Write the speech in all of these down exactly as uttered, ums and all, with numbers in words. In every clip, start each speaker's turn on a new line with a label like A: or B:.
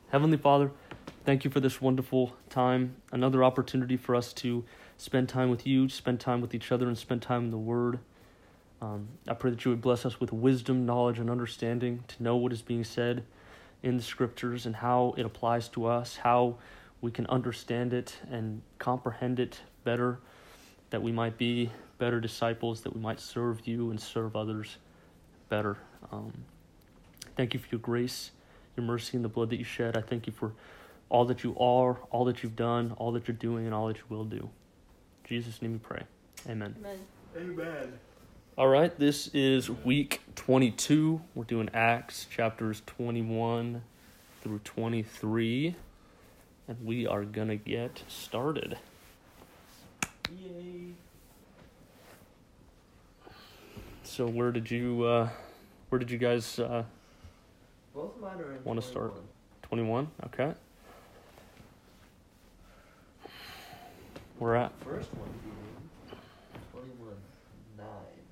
A: Heavenly Father, thank you for this wonderful time, another opportunity for us to spend time with you, spend time with each other, and spend time in the Word. Um, I pray that you would bless us with wisdom, knowledge, and understanding to know what is being said in the Scriptures and how it applies to us, how we can understand it and comprehend it better, that we might be better disciples, that we might serve you and serve others better. Um, thank you for your grace, your mercy, and the blood that you shed. I thank you for all that you are, all that you've done, all that you're doing, and all that you will do. In Jesus' name we pray. Amen.
B: Amen.
C: Amen.
A: All right, this is week twenty-two. We're doing Acts chapters twenty-one through twenty-three, and we are going to get started.
C: Yay.
A: So where did you, uh, where did you guys uh,
C: Both mine are in
A: want to start?
C: twenty-one.
A: twenty-one, okay. We're at
C: First one being twenty-one nine.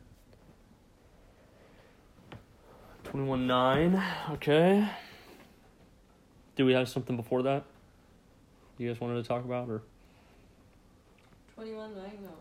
A: twenty-one nine, okay. Do we have something before that you guys wanted to talk about, or?
B: twenty-one nine, no.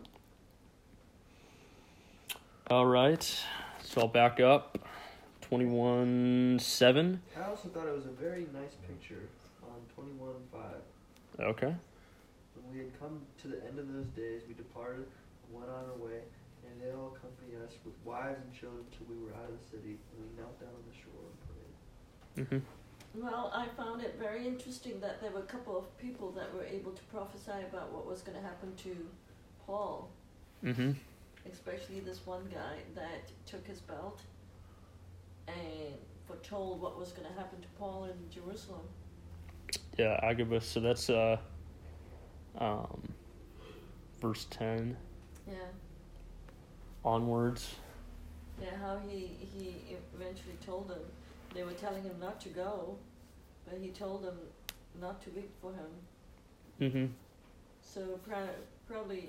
A: All right, so I'll back up. twenty-one seven,
C: I also thought it was a very nice picture on twenty-one five.
A: okay.
C: When we had come to the end of those days, we departed and went on our way, and they all accompanied us with wives and children till we were out of the city, and we knelt down on the shore and prayed.
A: Mm-hmm.
B: Well, I found it very interesting that there were a couple of people that were able to prophesy about what was going to happen to Paul,
A: Mm-hmm.
B: especially this one guy that took his belt and foretold what was going to happen to Paul in Jerusalem.
A: Yeah, Agabus. So that's uh, um, verse ten
B: Yeah,
A: onwards.
B: yeah. How he he eventually told them, they were telling him not to go, but he told them not to weep for him.
A: Mm-hmm.
B: So pro- probably,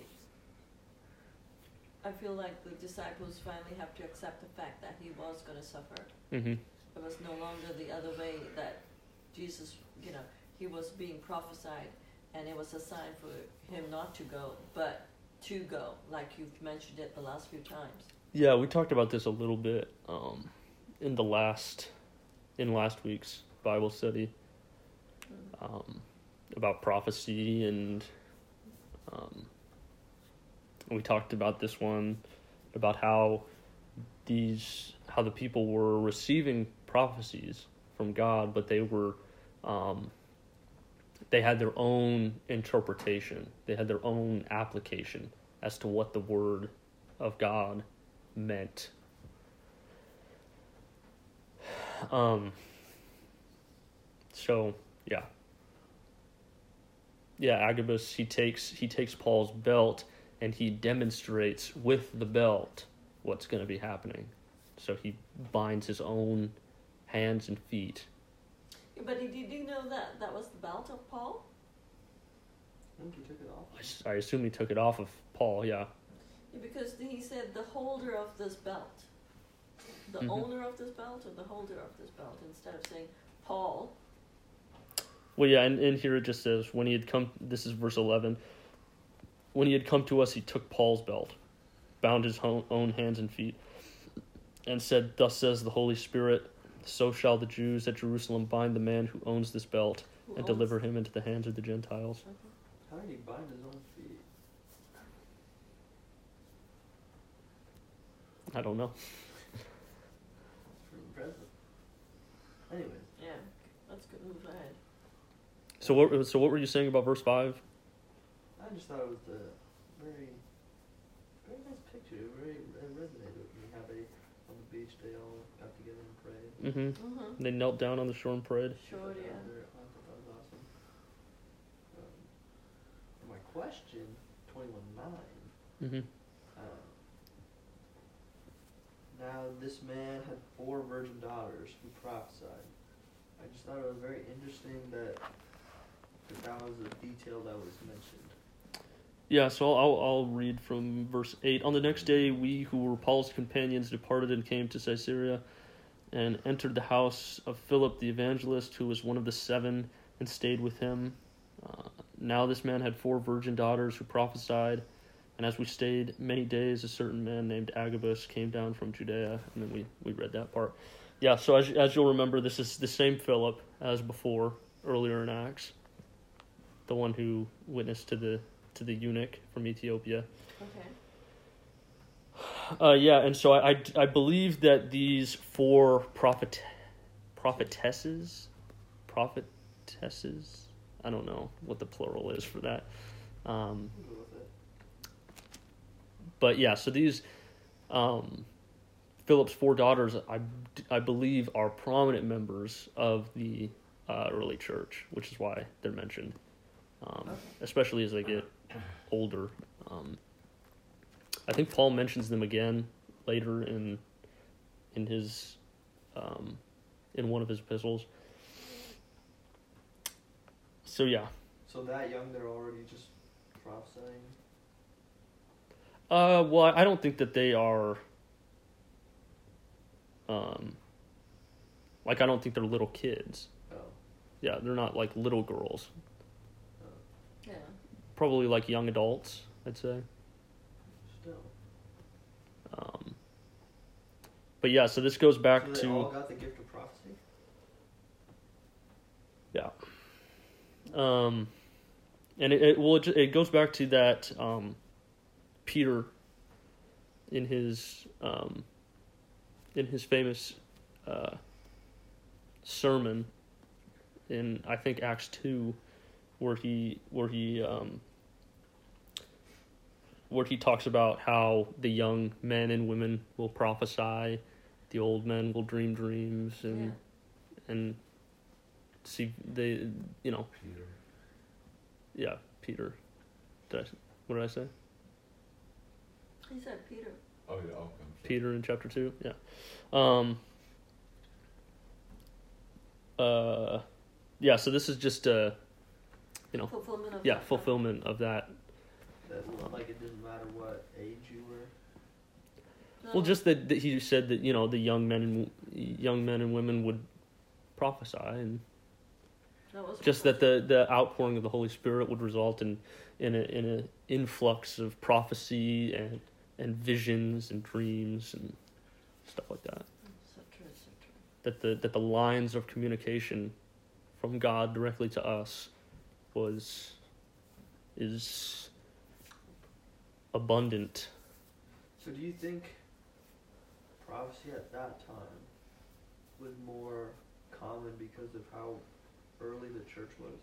B: I feel like the disciples finally have to accept the fact that he was going to suffer.
A: Mm-hmm.
B: It was no longer the other way that Jesus, you know, he was being prophesied, and it was a sign for him not to go, but to go, like you've mentioned it the last few times.
A: Yeah, we talked about this a little bit um, in the last in last week's Bible study um, about prophecy, and um, we talked about this one about how these how the people were receiving prophecies from God, but they were um, they had their own interpretation. They had their own application as to what the word of God meant. Um. So yeah, yeah. Agabus he takes he takes Paul's belt and he demonstrates with the belt what's going to be happening. So he binds his own hands and feet.
B: Yeah, but did you know that that was the belt of Paul?
C: I think he took it off.
A: I, s- I assume he took it off of Paul. Yeah.
B: Yeah, because he said the holder of this belt, the
A: Mhm.
B: owner of this belt, or the holder of this belt, instead of saying Paul.
A: Well, yeah, and, and here it just says, when he had come, this is verse eleven, when he had come to us, he took Paul's belt, bound his own, own hands and feet, and said, thus says the Holy Spirit, so shall the Jews at Jerusalem bind the man who owns this belt
B: Who
A: and
B: owns-
A: deliver him into the hands of the Gentiles.
B: Mhm.
C: How did he bind his own feet?
A: I don't know.
C: It's pretty impressive. Anyways,
B: Yeah, let's go move ahead.
A: So what, so what were you saying about verse five?
C: I just thought it was a very, very nice picture. It very it resonated with me. How they on the beach they all got together and prayed.
A: Mm-hmm.
B: Mm-hmm.
A: They knelt down on the shore and prayed.
B: Sure,
C: I
B: yeah.
C: thought that was- I thought that was awesome. Um, and my question, twenty-one nine.
A: Mm-hmm.
C: Um, now this man had four virgin daughters who prophesied. I just thought it was very interesting that that, that was a detail that was mentioned.
A: Yeah, so I'll I'll read from verse eight. On the next day, we who were Paul's companions departed and came to Caesarea. and entered the house of Philip the evangelist, who was one of the seven, and stayed with him. Uh, now this man had four virgin daughters who prophesied, and as we stayed many days, a certain man named Agabus came down from Judea, and then we, we read that part. Yeah, so as, as you'll remember, this is the same Philip as before, earlier in Acts, the one who witnessed to the to the eunuch from Ethiopia.
B: Okay.
A: Uh, yeah, and so I, I, I believe that these four prophet prophetesses, prophetesses, I don't know what the plural is for that. Um,
C: We'll go with it.
A: but yeah, so these um, Philip's four daughters, I, I believe, are prominent members of the uh, early church, which is why they're mentioned, um,
B: Okay.
A: especially as they get older. Um, I think Paul mentions them again later in in his um, in one of his epistles. So yeah,
C: So that young, they're already just prophesying.
A: uh, well, I don't think that they are. Um, like I don't think they're little kids.
C: Oh.
A: Yeah, they're not like little girls.
B: Yeah.
A: Probably like young adults, I'd say.
C: Still.
A: Um, but yeah, so this goes back
C: So they
A: to
C: all got the gift of prophecy?
A: yeah. Um, and it, it well, it, ju- it goes back to that um, Peter in his um, in his famous uh, sermon in I think Acts two, where he where he um, where he talks about how the young men and women will prophesy, the old men will dream dreams, and
B: Yeah.
A: and see they you know
D: Peter.
A: yeah Peter. Did I, what did I say?
B: He said Peter.
D: Oh yeah. Oh, I'm sorry.
A: Peter in chapter two. Yeah. Um. Uh. Yeah. So this is just a you know
B: Fulfillment of
A: yeah
B: that.
A: fulfillment of that.
C: That looked like it didn't matter what age you were.
B: No.
A: Well, just that, that he said that you know the young men and young men and women would prophesy, and
B: That was
A: just that the, the outpouring of the Holy Spirit would result in in a in a influx of prophecy and and visions and dreams and stuff like that.
B: So true, so true.
A: That the that the lines of communication from God directly to us was is abundant.
C: So do you think prophecy at that time was more common because of how early the church was?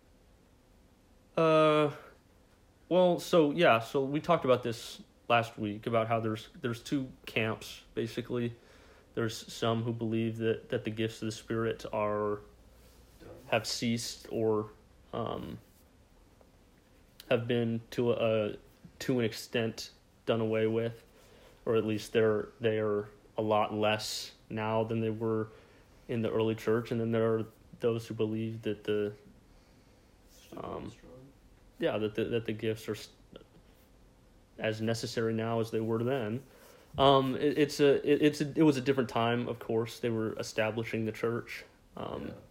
A: Uh, well, so yeah, so we talked about this last week about how there's there's two camps basically. There's some who believe that, that the gifts of the Spirit are
C: Done.
A: have ceased or um, have been to a to an extent done away with, or at least they're they are a lot less now than they were in the early church. And then there are those who believe that the
C: Still going
A: Um,
C: strong.
A: yeah that the, that the gifts are s- as necessary now as they were then. Um, it, it's a it, it's a, it was a different time, of course. They were establishing the church. Um,
C: Yeah.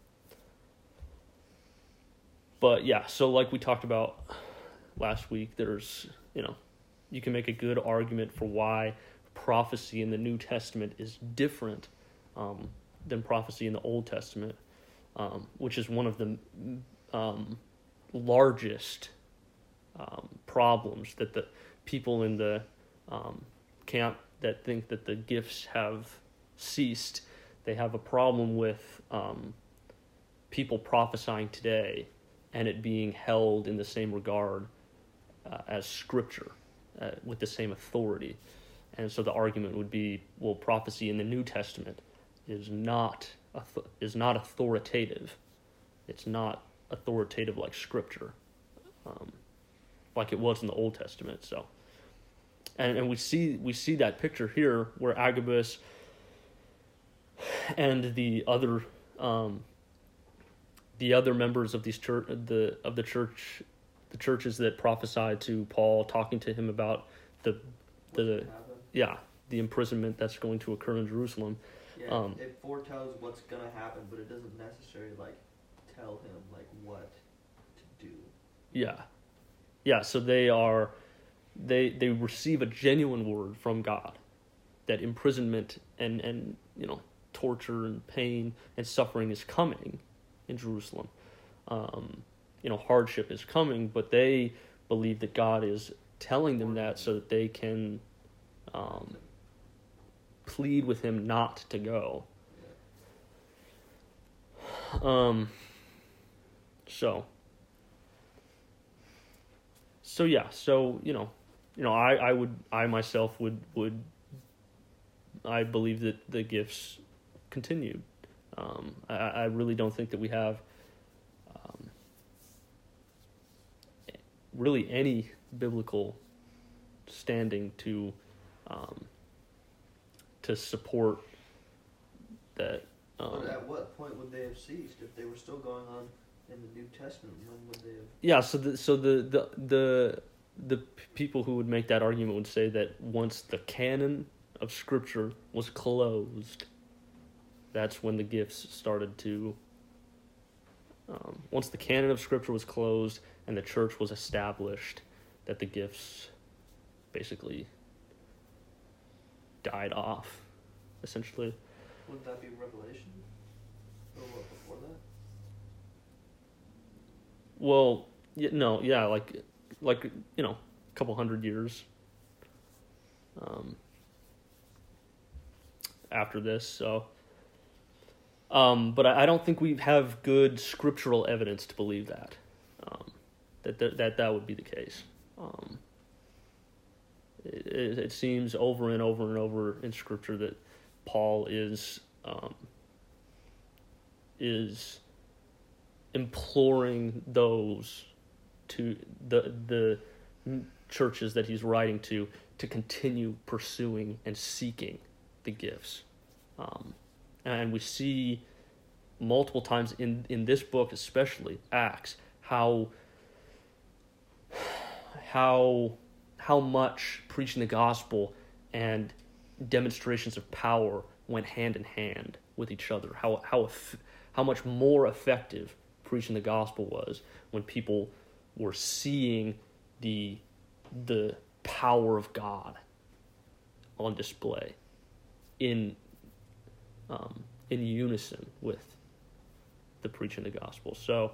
A: But yeah, so like we talked about last week, there's, you know, you can make a good argument for why prophecy in the New Testament is different um, than prophecy in the Old Testament, um, which is one of the um, largest um, problems that the people in the um, camp that think that the gifts have ceased, they have a problem with um, people prophesying today and it being held in the same regard uh, as Scripture, uh, with the same authority. And so the argument would be, well, prophecy in the New Testament is not auth- is not authoritative. It's not authoritative like Scripture, um, like it was in the Old Testament. So, and and we see we see that picture here where Agabus and the other. Um, The other members of these church, the of the church, the churches that prophesied to Paul, talking to him about the,
C: What's
A: the
C: gonna happen?
A: yeah, the imprisonment that's going to occur in Jerusalem.
C: Yeah,
A: Um,
C: it foretells what's gonna happen, but it doesn't necessarily like tell him like what to do.
A: Yeah. Yeah, so they are they they receive a genuine word from God that imprisonment and, and you know, torture and pain and suffering is coming in Jerusalem. Um, you know, hardship is coming, but they believe that God is telling them that so that they can um, plead with him not to go. Um, so, so yeah, so, you know, you know, I, I would, I myself would, would, I believe that the gifts continued. Um, I, I really don't think that we have, um, really any biblical standing to, um, to support that. Um,
C: But at what point would they have ceased? If they were still going on in the New Testament, when would they have?
A: Yeah, so the so the the the the p- people who would make that argument would say that once the canon of Scripture was closed, that's when the gifts started to. Um, once the canon of Scripture was closed and the church was established, that the gifts basically died off, essentially.
C: Wouldn't that be Revelation? Or what, before that?
A: Well, yeah, no, yeah, like, like you know, a couple hundred years um, after this. So, um, but I, I don't think we have good scriptural evidence to believe that, um, that th- that that would be the case. Um, it, it, it seems over and over and over in Scripture that Paul is um, is imploring those to the the churches that he's writing to to continue pursuing and seeking the gifts, um, and we see multiple times in in this book, especially Acts, how how how much preaching the gospel and demonstrations of power went hand in hand with each other. How how how much more effective preaching the gospel was when people were seeing the the power of God on display in um, in unison with the preaching of the gospel. So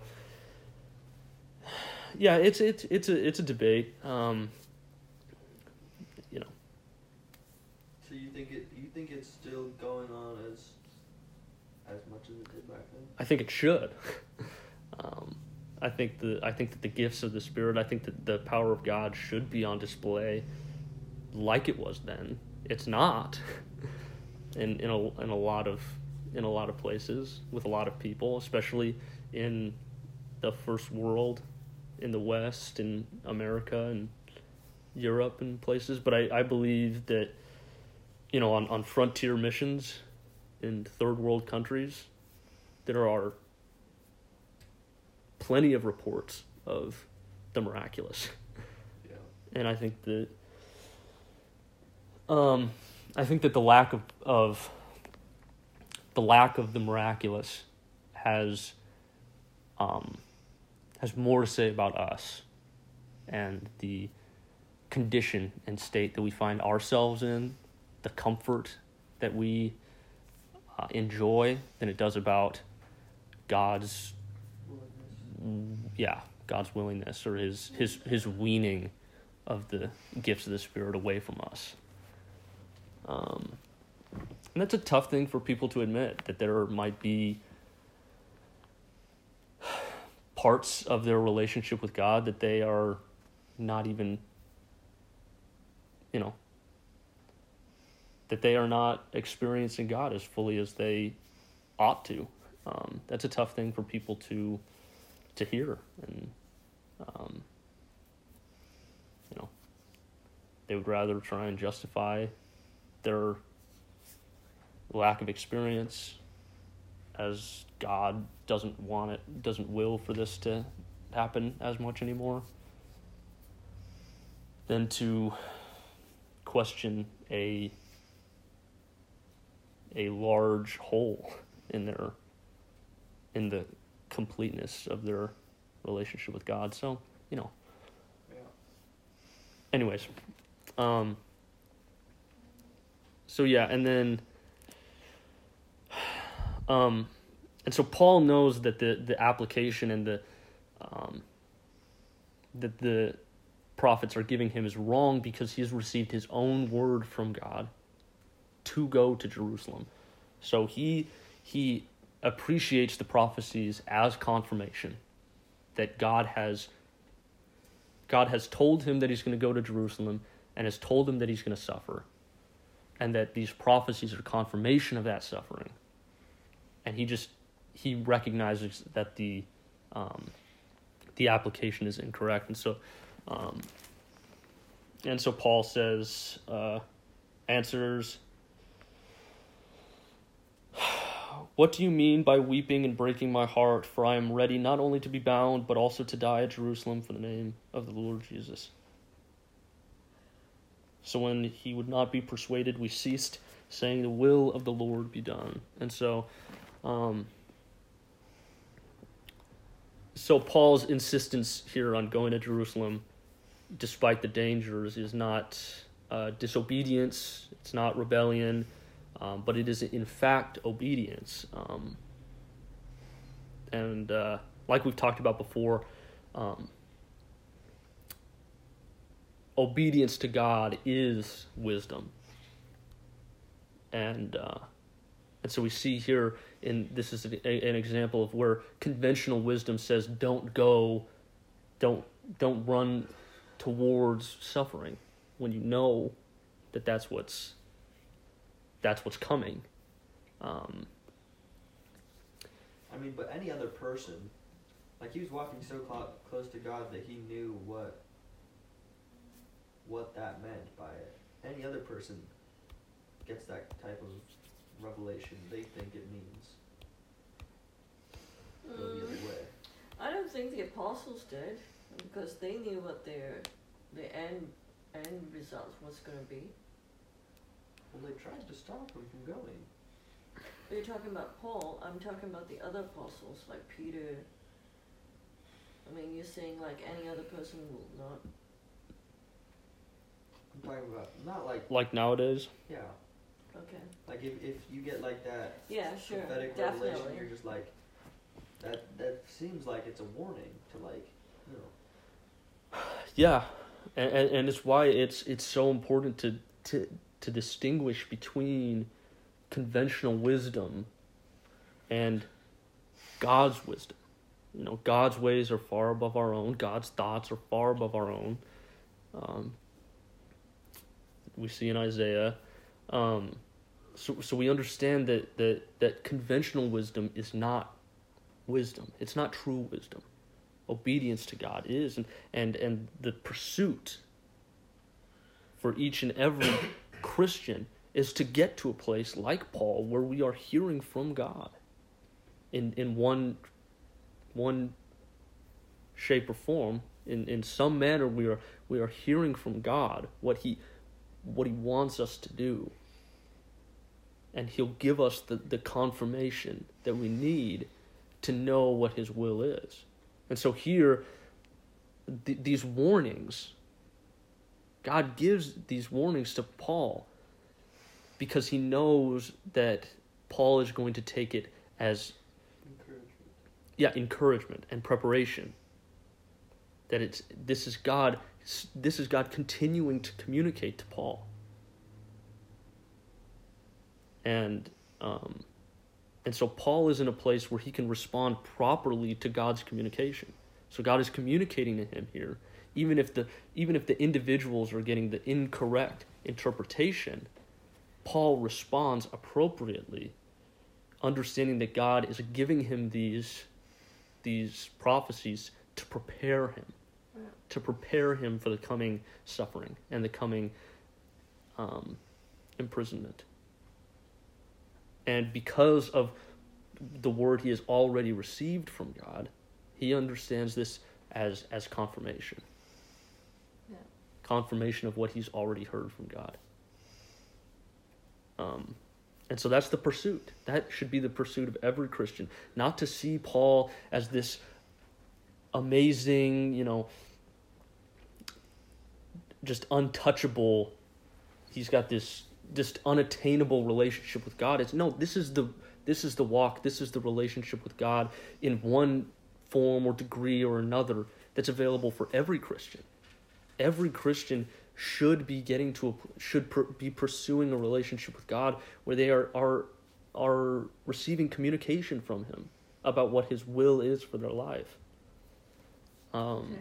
A: yeah, it's it's it's a it's a debate. Um, you know.
C: So you think it? You think it's still going on as as much as it did back then?
A: I think it should. um, I think the I think that the gifts of the Spirit, I think that the power of God should be on display like it was then. It's not in in a in a lot of in a lot of places with a lot of people, especially in the first world, in the West, in America and Europe and places. But I, I believe that, you know, on, on frontier missions in third world countries, there are plenty of reports of the miraculous.
C: Yeah.
A: And I think that um I think that the lack of, of the lack of the miraculous has um has more to say about us and the condition and state that we find ourselves in, the comfort that we uh, enjoy, than it does about God's
C: Willingness.
A: yeah, God's willingness or his his his weaning of the gifts of the Spirit away from us. Um, and that's a tough thing for people to admit, that there might be parts of their relationship with God that they are not even, you know, that they are not experiencing God as fully as they ought to. Um, that's a tough thing for people to to hear, and um, you know, they would rather try and justify their lack of experience as God doesn't want it, doesn't will for this to happen as much anymore, than to question a a large hole in their in the completeness of their relationship with God. So, you know.
C: Yeah.
A: Anyways, um, so yeah, and then, um, and so Paul knows that the, the application and the, um, that the prophets are giving him is wrong because he has received his own word from God to go to Jerusalem. So he he appreciates the prophecies as confirmation that God has God has told him that he's going to go to Jerusalem and has told him that he's going to suffer, and that these prophecies are confirmation of that suffering. And he just he recognizes that the um, the application is incorrect, and so um, and so Paul says uh, answers. What do you mean by weeping and breaking my heart? For I am ready not only to be bound, but also to die at Jerusalem for the name of the Lord Jesus. So when he would not be persuaded, we ceased, saying, the will of the Lord be done. And so, um, so Paul's insistence here on going to Jerusalem, despite the dangers, is not uh, disobedience, it's not rebellion, Um, but it is in fact obedience. Um, and uh, like we've talked about before, um, obedience to God is wisdom. And uh, and so we see here, in this is an, an example of where conventional wisdom says don't go, don't don't run towards suffering when you know that that's what's that's what's coming. Um,
C: I mean, but any other person, like he was walking so cl- close to God that he knew what what that meant by it. Any other person gets that type of revelation they think it means. Go the other way.
B: I don't think the apostles did, because they knew what their the end end result was going to be.
C: Well, they tried to stop him from going.
B: You're talking about Paul. I'm talking about the other apostles, like Peter. I mean, you're saying like any other person will not.
C: I'm talking about not like
A: like nowadays.
C: yeah,
B: Okay.
C: like if if you get like that
B: Yeah, sure.
C: prophetic
B: Definitely.
C: revelation, you're just like that. That seems like it's a warning to like you know.
A: Yeah, and, and and it's why it's it's so important to to to distinguish between conventional wisdom and God's wisdom. You know, God's ways are far above our own. God's thoughts are far above our own. Um, we see in Isaiah. Um, so so we understand that, that that conventional wisdom is not wisdom. It's not true wisdom. Obedience to God is, and and, and the pursuit for each and every Christian is to get to a place like Paul where we are hearing from God in in one one shape or form. In, in some manner we are we are hearing from God what he what he wants us to do. And he'll give us the, the confirmation that we need to know what his will is. And so here, th- these warnings, God gives these warnings to Paul because he knows that Paul is going to take it as
C: Encouragement.
A: yeah, encouragement and preparation. That it's this is God this is God continuing to communicate to Paul. And um And so Paul is in a place where he can respond properly to God's communication. So God is communicating to him here. Even if the even if the individuals are getting the incorrect interpretation, Paul responds appropriately, understanding that God is giving him these, these prophecies to prepare him, to prepare him for the coming suffering and the coming um, imprisonment. And because of the word he has already received from God, he understands this as as confirmation.
B: Yeah.
A: Confirmation of what he's already heard from God. Um, And so that's the pursuit. That should be the pursuit of every Christian. Not to see Paul as this amazing, you know, just untouchable, he's got this just unattainable relationship with God. It's no, this is the this is the walk, this is the relationship with God in one form or degree or another that's available for every Christian. Every Christian should be getting to a, should per, be pursuing a relationship with God where they are are are receiving communication from him about what his will is for their life. Um, okay.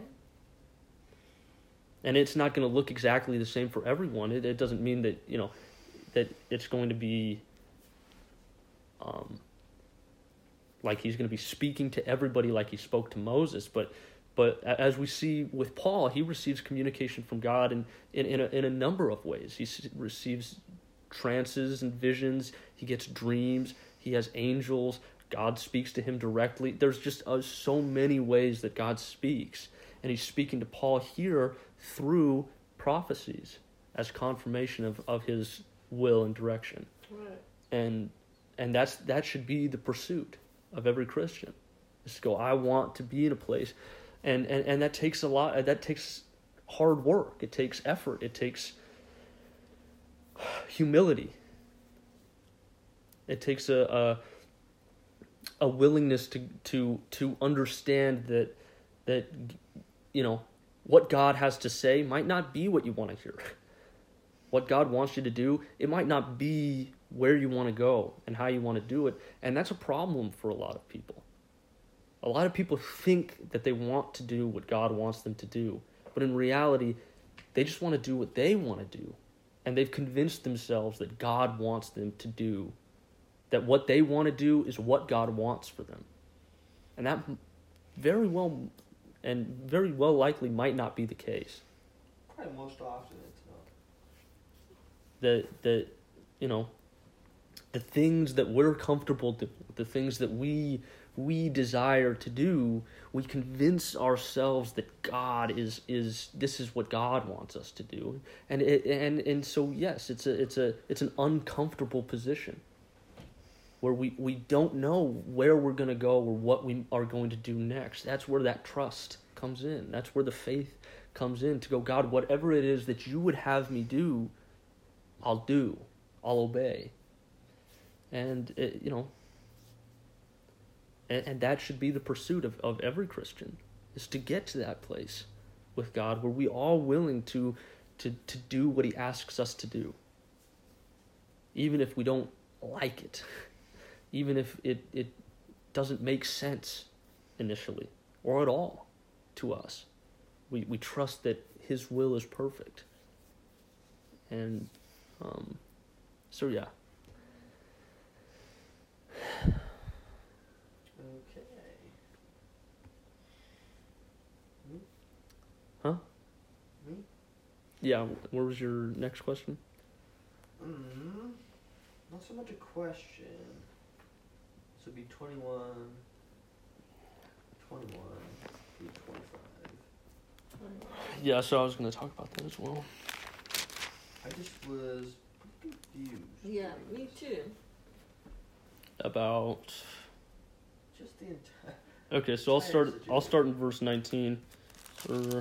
A: And it's not going to look exactly the same for everyone. It, it doesn't mean that, you know, that it's going to be um, like he's going to be speaking to everybody like he spoke to Moses. But but as we see with Paul, he receives communication from God in, in, in, a, in a number of ways. He receives trances and visions. He gets dreams. He has angels. God speaks to him directly. There's just uh, so many ways that God speaks. And he's speaking to Paul here through prophecies as confirmation of, of his will and direction.
B: Right.
A: And and that's that should be the pursuit of every Christian. Is to go, I want to be in a place. And, and, and that takes a lot, that takes hard work. It takes effort. It takes humility. It takes a a, a willingness to, to to understand that that you know what God has to say might not be what you want to hear. What God wants you to do, it might not be where you want to go and how you want to do it. And that's a problem for a lot of people. A lot of people think that they want to do what God wants them to do. But in reality, they just want to do what they want to do. And they've convinced themselves that God wants them to do. That what they want to do is what God wants for them. And that very well and very well likely might not be the case.
C: Probably most often it's not.
A: That, that you know, the things that we're comfortable doing, the things that we we desire to do, we convince ourselves that God is is this is what God wants us to do, and it, and and so yes, it's a it's a it's an uncomfortable position where we, we don't know where we're going to go or what we are going to do next. That's where that trust comes in. That's where the faith comes in to go, God, whatever it is that you would have me do, I'll do, I'll obey, and it, you know. And, and that should be the pursuit of, of every Christian, is to get to that place with God where we are willing to, to, to do what he asks us to do. Even if we don't like it. Even if it, it doesn't make sense initially or at all to us. We we trust that his will is perfect. And um, so yeah. Huh?
C: Me?
A: Yeah, where was your next question?
C: Mm, not so much a question. This would be twenty-one, twenty-one through twenty-five.
A: Yeah, so I was going to talk about that as well.
C: I just was confused.
B: Yeah, me too.
A: About...
C: Just the entire...
A: Okay, so I'll start, I'll start in verse nineteen. Or, well,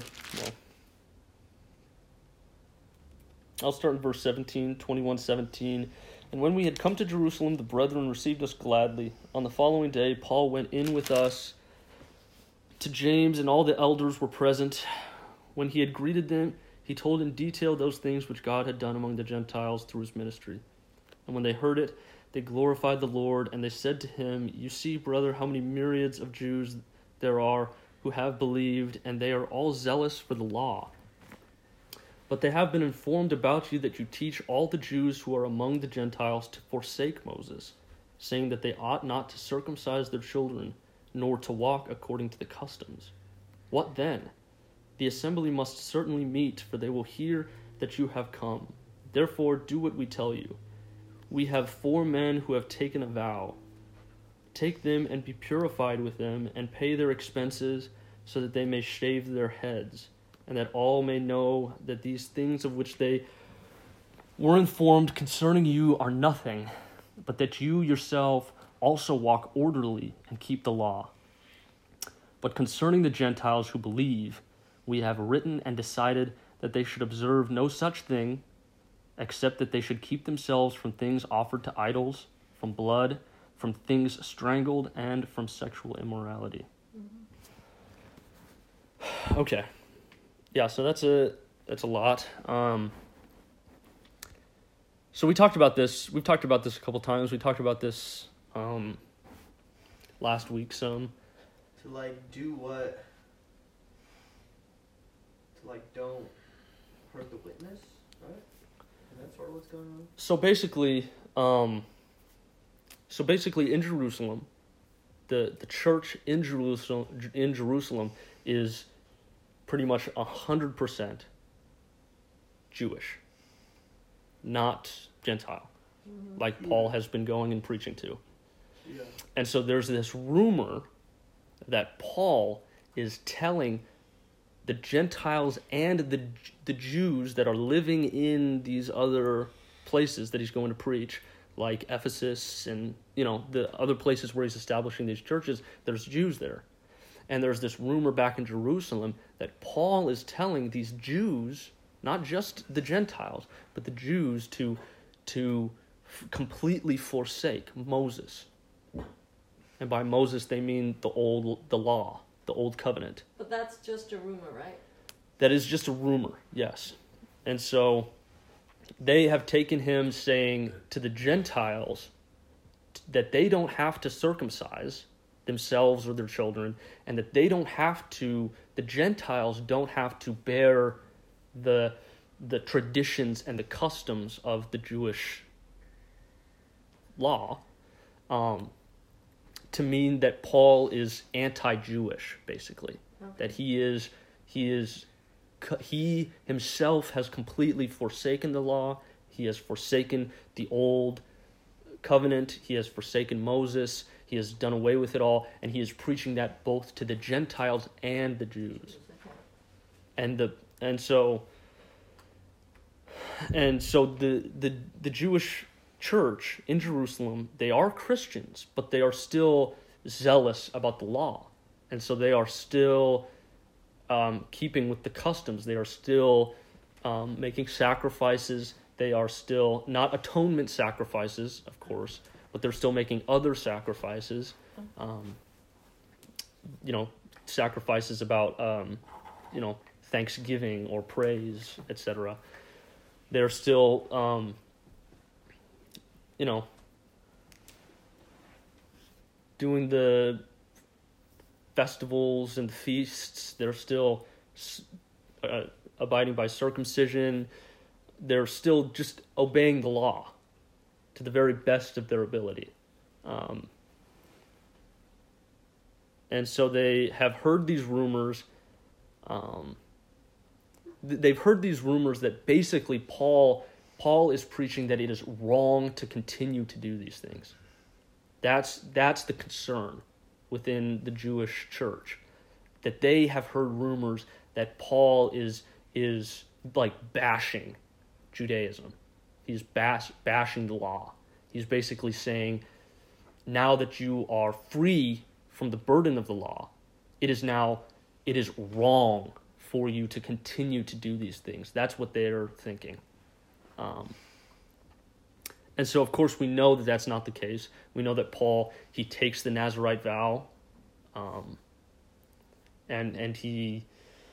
A: I'll start in verse seventeen, twenty-one seventeen. And when we had come to Jerusalem, the brethren received us gladly. On the following day, Paul went in with us to James, and all the elders were present. When he had greeted them, he told in detail those things which God had done among the Gentiles through his ministry. And when they heard it, they glorified the Lord, and they said to him, You see, brother, how many myriads of Jews there are who have believed, and they are all zealous for the law. But they have been informed about you that you teach all the Jews who are among the Gentiles to forsake Moses, saying that they ought not to circumcise their children, nor to walk according to the customs. What then? The assembly must certainly meet, for they will hear that you have come. Therefore do what we tell you. We have four men who have taken a vow. Take them and be purified with them, and pay their expenses, so that they may shave their heads, and that all may know that these things of which they were informed concerning you are nothing, but that you yourself also walk orderly and keep the law. But concerning the Gentiles who believe, we have written and decided that they should observe no such thing, except that they should keep themselves from things offered to idols, from blood, from things strangled, and from sexual immorality. Mm-hmm. Okay. Yeah, so that's a that's a lot. Um, so we talked about this. We've talked about this a couple times. We talked about this um, last week some.
C: To like do what? To like don't hurt the witness, right? And that's sort of what's going on.
A: So basically, um, so basically in Jerusalem, the the church in Jerusalem in Jerusalem is pretty much a hundred percent Jewish, not Gentile, mm-hmm. like yeah. Paul has been going and preaching to.
C: Yeah.
A: And so there's this rumor that Paul is telling the Gentiles and the the Jews that are living in these other places that he's going to preach, like Ephesus and, you know, the other places where he's establishing these churches, there's Jews there. And there's this rumor back in Jerusalem that Paul is telling these Jews, not just the Gentiles, but the Jews to to f- completely forsake Moses. And by Moses, they mean the old, the law, the old covenant.
B: But that's just a rumor, right?
A: That is just a rumor, yes. And so they have taken him saying to the Gentiles that they don't have to circumcise themselves or their children, and that they don't have to, the Gentiles don't have to bear the the traditions and the customs of the Jewish law, um, to mean that Paul is anti-Jewish, basically. Okay. That he is, he is, he himself has completely forsaken the law. He has forsaken the old covenant. He has forsaken Moses. He has done away with it all, and he is preaching that both to the Gentiles and the Jews. And the and so and so the the the Jewish church in Jerusalem, they are Christians, but they are still zealous about the law. And so they are still um, keeping with the customs. They are still um, making sacrifices. They are still, not atonement sacrifices, of course, but they're still making other sacrifices. Um, you know, sacrifices about, um, you know, thanksgiving or praise, et cetera. They're still... Um, you know, doing the festivals and the feasts. They're still uh, abiding by circumcision. They're still just obeying the law to the very best of their ability. Um, and so they have heard these rumors. Um, th- they've heard these rumors that basically Paul... Paul is preaching that it is wrong to continue to do these things. That's that's the concern within the Jewish church, that they have heard rumors that Paul is is like bashing Judaism. He's bash, bashing the law. He's basically saying, now that you are free from the burden of the law, it is now it is wrong for you to continue to do these things. That's what they're thinking. Um, and so, of course, we know that that's not the case. We know that Paul, he takes the Nazirite vow, um, and and he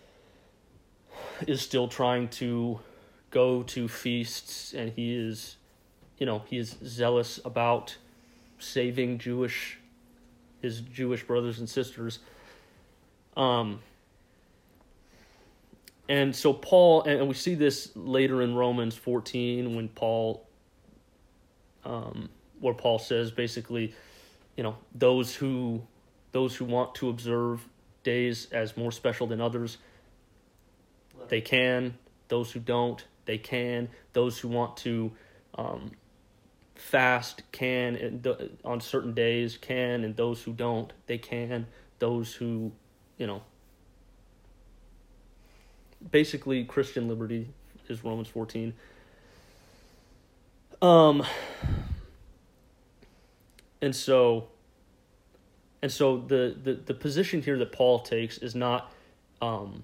A: is still trying to go to feasts, and he is, you know, he is zealous about saving Jewish, his Jewish brothers and sisters. Um. And so Paul, and we see this later in Romans fourteen when Paul, um, where Paul says basically, you know, those who, those who want to observe days as more special than others, they can. Those who don't, they can. Those who want to um, fast can, and th- on certain days can, and those who don't, they can. Those who, you know. Basically, Christian liberty is Romans fourteen. Um, And so, and so the, the, the position here that Paul takes is not, um,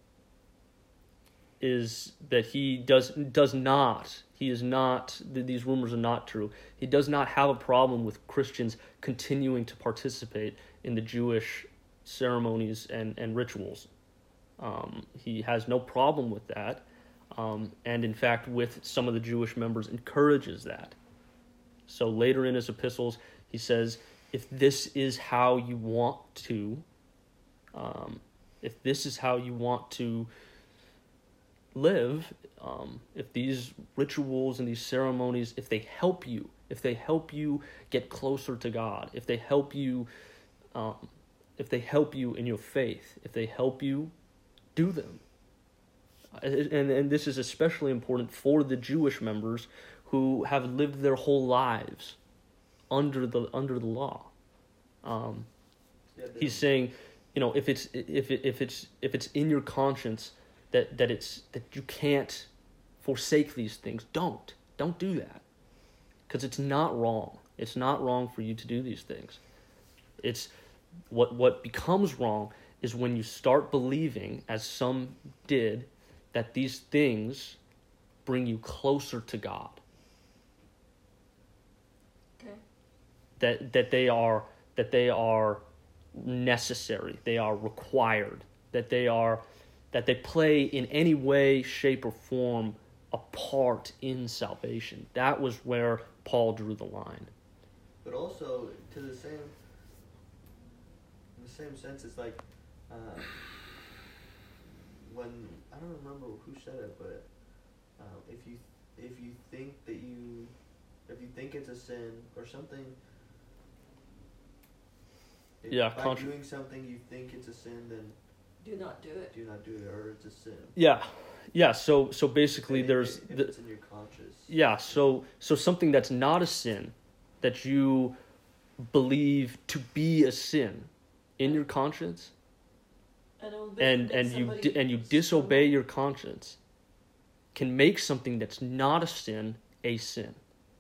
A: is that he does does not, he is not, these rumors are not true. He does not have a problem with Christians continuing to participate in the Jewish ceremonies and, and rituals. Um, he has no problem with that. Um, and in fact, with some of the Jewish members, encourages that. So later in his epistles, he says, if this is how you want to, um, if this is how you want to live, um, if these rituals and these ceremonies, if they help you, if they help you get closer to God, if they help you, um, if they help you in your faith, if they help you, do them. And, and this is especially important for the Jewish members who have lived their whole lives under the under the law. Um, yeah, he's saying, you know, if it's if it, if it's if it's in your conscience that, that it's that you can't forsake these things, don't don't do that, because it's not wrong. It's not wrong for you to do these things. It's what what becomes wrong is when you start believing, as some did, that these things bring you closer to God.
B: Okay.
A: That that they are that they are necessary, they are required, that they are that they play in any way, shape, or form a part in salvation. That was where Paul drew the line.
C: But also to the same in the same sense, it's like uh, when I don't remember who said it, but uh, if you if you think that you if you think it's a sin or something, if
A: yeah,
C: by
A: contra-
C: doing something you think it's a sin, then
B: do not do it.
C: Do not do it, or it's a sin.
A: Yeah, yeah. So so basically,
C: if
A: there's
C: it, if
A: the,
C: it's in your conscience.
A: Yeah, so so something that's not a sin, that you believe to be a sin in your conscience,
B: And it'll be-
A: and
B: make
A: and you
B: somebody
A: di- and you disobey your conscience, can make something that's not a sin a sin.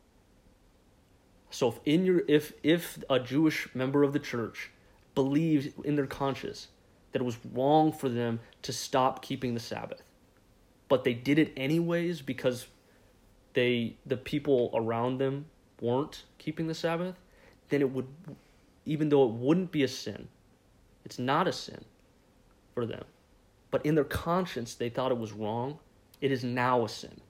A: So if in your if if a Jewish member of the church believed in their conscience that it was wrong for them to stop keeping the Sabbath, but they did it anyways because they the people around them weren't keeping the Sabbath, then it would, even though it wouldn't be a sin, it's not a sin for them. But in their conscience, they thought it was wrong. It is now a sin.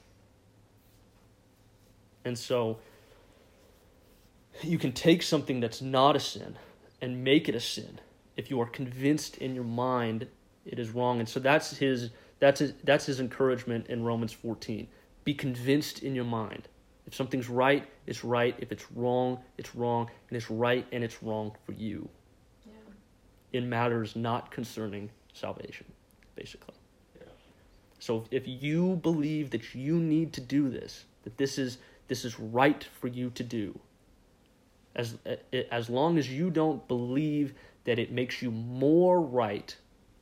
A: And so you can take something that's not a sin and make it a sin if you are convinced in your mind it is wrong. And so that's his that's his, that's his encouragement in Romans fourteen. Be convinced in your mind. If something's right, it's right. If it's wrong, it's wrong. And it's right and it's wrong for you.
B: Yeah.
A: In matters not concerning salvation, basically.
C: Yeah.
A: So if you believe that you need to do this, that this is this is right for you to do, as as long as you don't believe that it makes you more right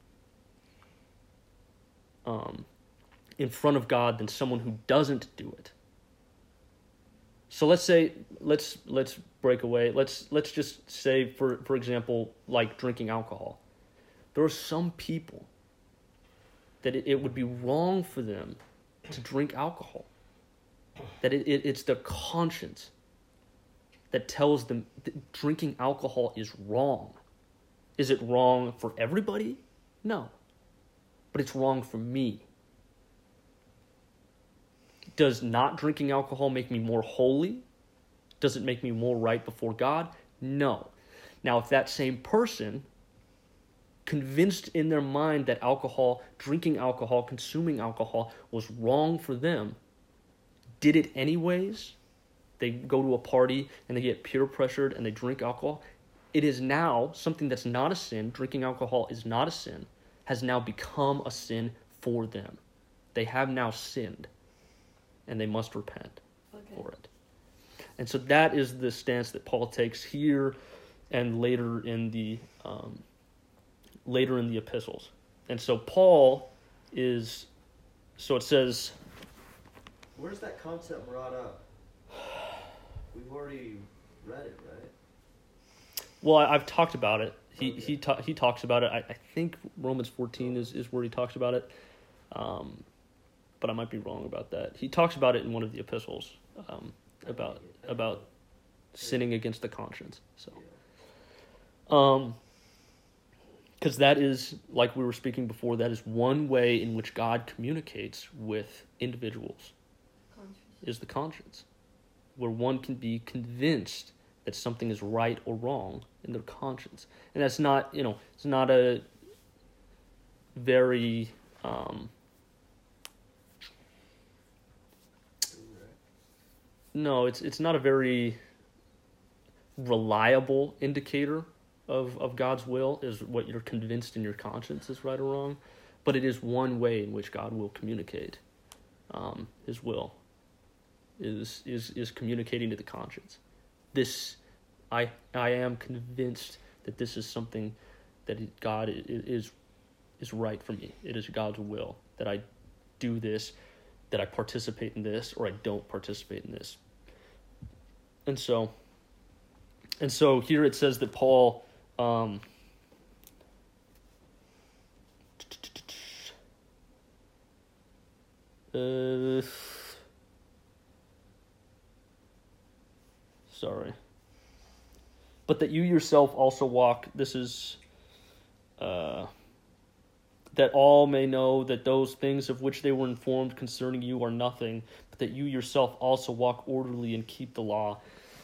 A: um, in front of God than someone who doesn't do it. So let's say let's let's break away. Let's let's just say for for example, like drinking alcohol. There are some people that it, it would be wrong for them to drink alcohol. That it, it it's their conscience that tells them that drinking alcohol is wrong. Is it wrong for everybody? No. But it's wrong for me. Does not drinking alcohol make me more holy? Does it make me more right before God? No. Now, if that same person, convinced in their mind that alcohol, drinking alcohol, consuming alcohol was wrong for them, did it anyways, they go to a party and they get peer pressured and they drink alcohol, it is now something that's not a sin. Drinking alcohol is not a sin, has now become a sin for them. They have now sinned, and they must repent
B: Okay.
A: for it. And so that is the stance that Paul takes here and later in the um, later in the epistles. And so Paul is, so it says,
C: where's that concept brought up? We've already read it, right?
A: Well, I, I've talked about it. He
C: Okay.
A: he ta- he talks about it. I, I think Romans fourteen is, is where he talks about it, um, but I might be wrong about that. He talks about it in one of the epistles um, about about sinning against the conscience. So, um, because that is, like we were speaking before, that is one way in which God communicates with individuals.
B: Conscious.
A: Is the conscience, where one can be convinced that something is right or wrong in their conscience. And that's not, you know, it's not a very, um, no, it's it's not a very reliable indicator of, of God's will, is what you're convinced in your conscience is right or wrong. But it is one way in which God will communicate um, his will, is is is communicating to the conscience. This, I I am convinced that this is something that God is is right for me. It is God's will that I do this, that I participate in this, or I don't participate in this. And so, and so here it says that Paul, um, uh, sorry. But that you yourself also walk, this is, uh, that all may know that those things of which they were informed concerning you are nothing, but that you yourself also walk orderly and keep the law.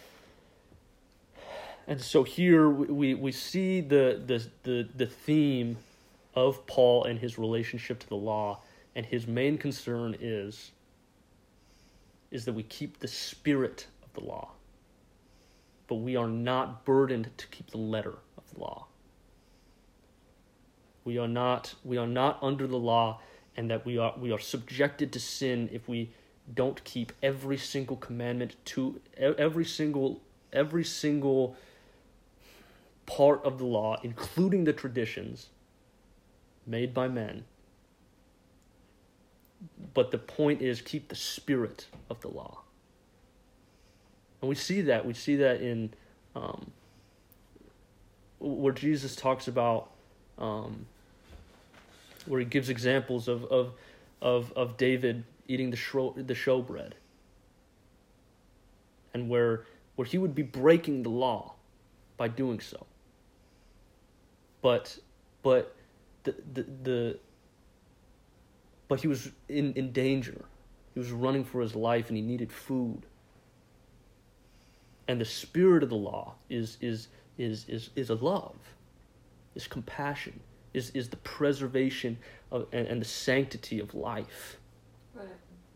A: And so here we, we see the, the, the, the theme of Paul and his relationship to the law, and his main concern is, is that we keep the spirit of the law. But we are not burdened to keep the letter of the law. We are not we are not under the law, and that we are we are subjected to sin if we don't keep every single commandment, to every single every single part of the law, including the traditions made by men. But the point is, keep the spirit of the law. And we see that. We see that in um, where Jesus talks about, um, where he gives examples of of of, of David eating the show, the showbread, and where where he would be breaking the law by doing so. But but the the, the but he was in, in danger. He was running for his life, and he needed food. And the spirit of the law is is is is is a love, is compassion, is is the preservation of and, and the sanctity of life.
B: Right.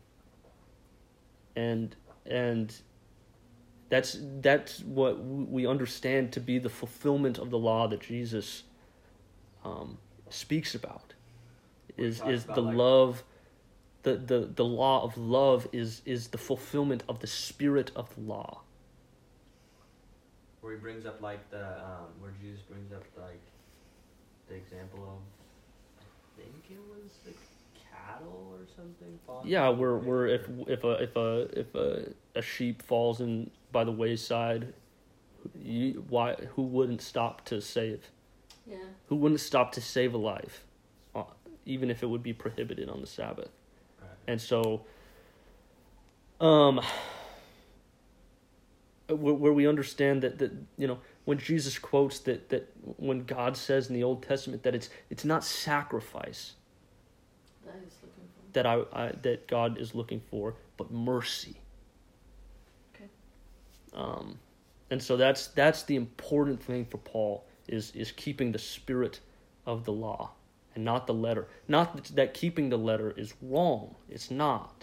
A: And and that's that's what we understand to be the fulfillment of the law that Jesus um, speaks about. Is is the
C: like-
A: love, the, the the law of love is is the fulfillment of the spirit of the law.
C: Where he brings up like the um, where Jesus brings up like the example of, I think it was the cattle or something. falling
A: Yeah,
C: from the
A: where
C: river.
A: where if if a if a if a, a sheep falls in by the wayside, you, why who wouldn't stop to save?
B: Yeah.
A: Who wouldn't stop to save a life, uh, even if it would be prohibited on the Sabbath?
C: Right.
A: And so, um, where, where we understand that that you know when Jesus quotes that that when God says in the Old Testament that it's it's not sacrifice
B: That he's looking for.
A: that I, I that God is looking for, but mercy.
B: Okay.
A: Um, and so that's that's the important thing for Paul is is keeping the spirit of the law and not the letter. Not that, that keeping the letter is wrong. It's not.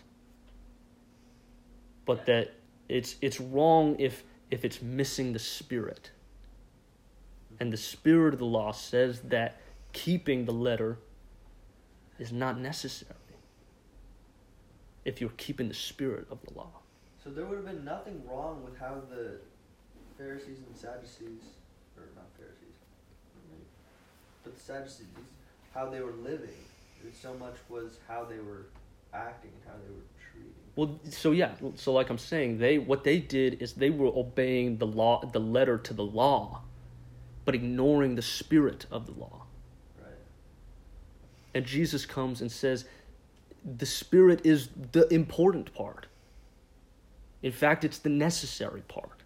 A: But that it's it's wrong if if it's missing the spirit. And the spirit of the law says that keeping the letter is not necessary if you're keeping the spirit of the law.
C: So there would have been nothing wrong with how the Pharisees and Sadducees, or not Pharisees, but the Sadducees, how they were living. It so much was how they were acting and how they were treating.
A: Well, so yeah, so like I'm saying, they what they did is they were obeying the law, the letter to the law, but ignoring the spirit of the law.
C: Right.
A: And Jesus comes and says, the spirit is the important part. In fact, it's the necessary part.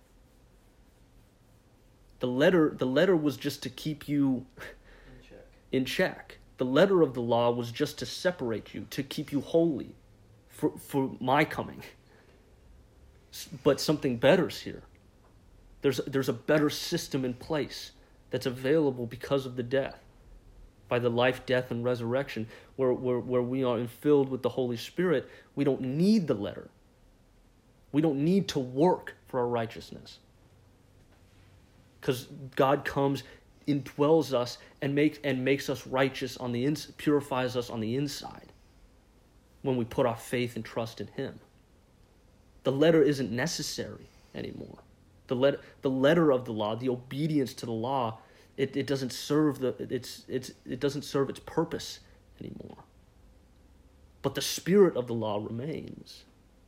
A: The letter, the letter was just to keep you
C: In check.
A: in check. The letter of the law was just to separate you, to keep you holy for, for my coming. But something better's here. There's, there's a better system in place that's available because of the death, by the life, death, and resurrection, where, where, where we are filled with the Holy Spirit. We don't need the letter. We don't need to work for our righteousness. Because God comes, indwells us, and makes and makes us righteous on the ins- purifies us on the inside when we put our faith and trust in Him. The letter isn't necessary anymore. The letter, the letter of the law, the obedience to the law, it, it doesn't serve the it's it's it doesn't serve its purpose anymore. But the spirit of the law remains.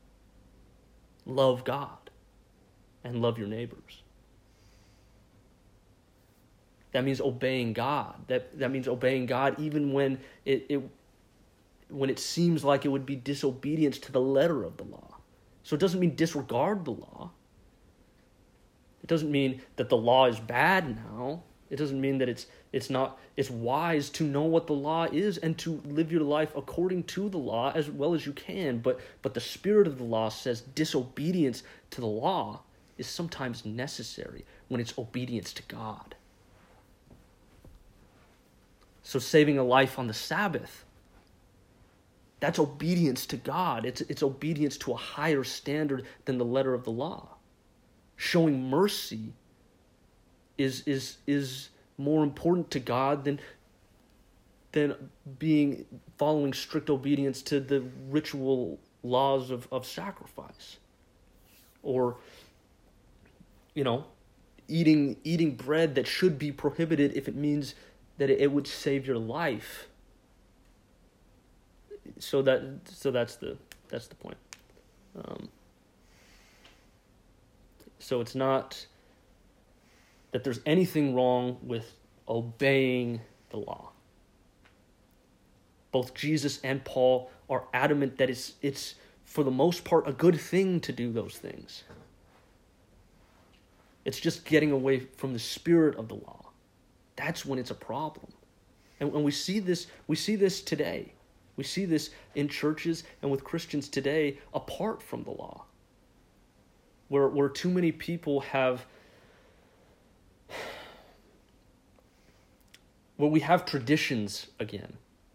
A: Love God and love your neighbors. That means obeying God. That that means obeying God even when it, it when it seems like it would be disobedience to the letter of the law. So it doesn't mean disregard the law. It doesn't mean that the law is bad now. It doesn't mean that it's it's not it's wise to know what the law is and to live your life according to the law as well as you can. But but the spirit of the law says disobedience to the law is sometimes necessary when it's obedience to God. So saving a life on the Sabbath, that's obedience to God. It's it's obedience to a higher standard than the letter of the law. Showing mercy is is is more important to God than than being following strict obedience to the ritual laws of, of sacrifice. Or, you know, eating eating bread that should be prohibited if it means that it, it would save your life. So that so that's the that's the point. Um, so it's not that there's anything wrong with obeying the law. Both Jesus and Paul are adamant that it's it's for the most part a good thing to do those things. It's just getting away from the spirit of the law. That's when it's a problem. And when we see this, we see this today. We see this in churches and with Christians today apart from the law. Where where too many people have where we have traditions again.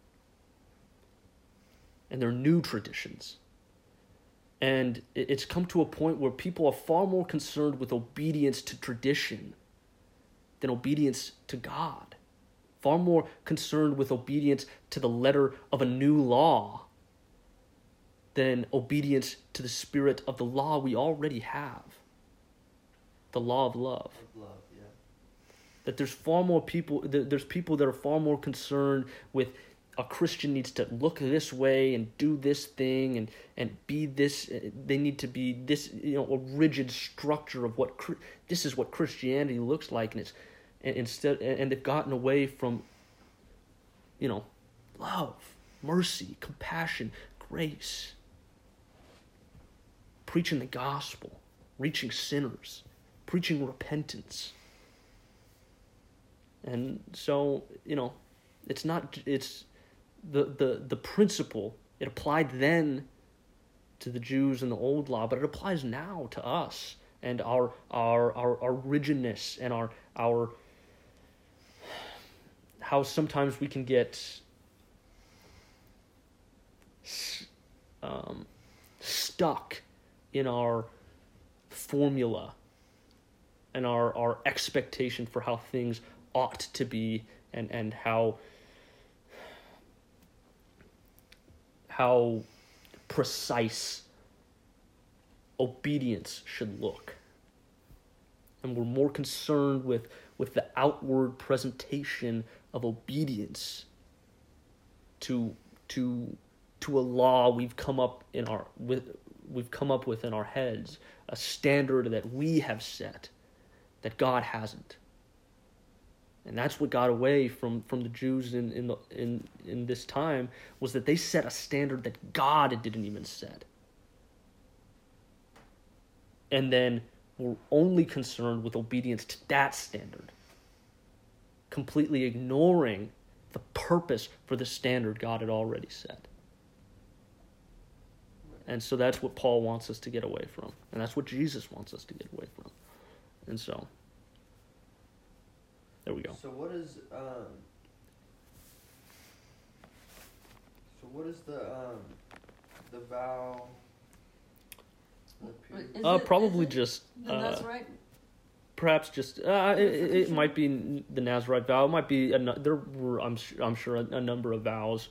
A: And they're new traditions. And it's come to a point where people are far more concerned with obedience to tradition than obedience to God. Far more concerned with obedience to the letter of a new law than obedience to the spirit of the law we already have. The law of love.
C: Of love, yeah.
A: That there's far more people, there's people that are far more concerned with a Christian needs to look this way and do this thing and, and be this, they need to be this, you know, a rigid structure of what, this is what Christianity looks like. And it's, and instead, and they've gotten away from, you know, love, mercy, compassion, grace, preaching the gospel, reaching sinners, preaching repentance. And so, you know, it's not, it's the, the, the principle, it applied then to the Jews in the old law, but it applies now to us and our, our, our, our rigidness and our, our, how sometimes we can get um, stuck in our formula and our, our expectation for how things ought to be and, and how how precise obedience should look. And we're more concerned with, with the outward presentation of obedience to to to a law we've come up in our with we've come up with in our heads, a standard that we have set, that God hasn't. And that's what got away from, from the Jews in in, the, in in this time, was that they set a standard that God didn't even set. And then were only concerned with obedience to that standard, completely ignoring the purpose for the standard God had already set. And so that's what Paul wants us to get away from. And that's what Jesus wants us to get away from. And so, there we go.
C: So what is um So what is the um the vow the period?
B: Is
A: Uh,
B: it-
A: probably
B: is it
A: just
B: the
A: uh,
B: Nazarite?
A: perhaps just uh, it, it it might be the Nazarite vow. It might be a, nu- there were I'm su- I'm sure a, a number of vows.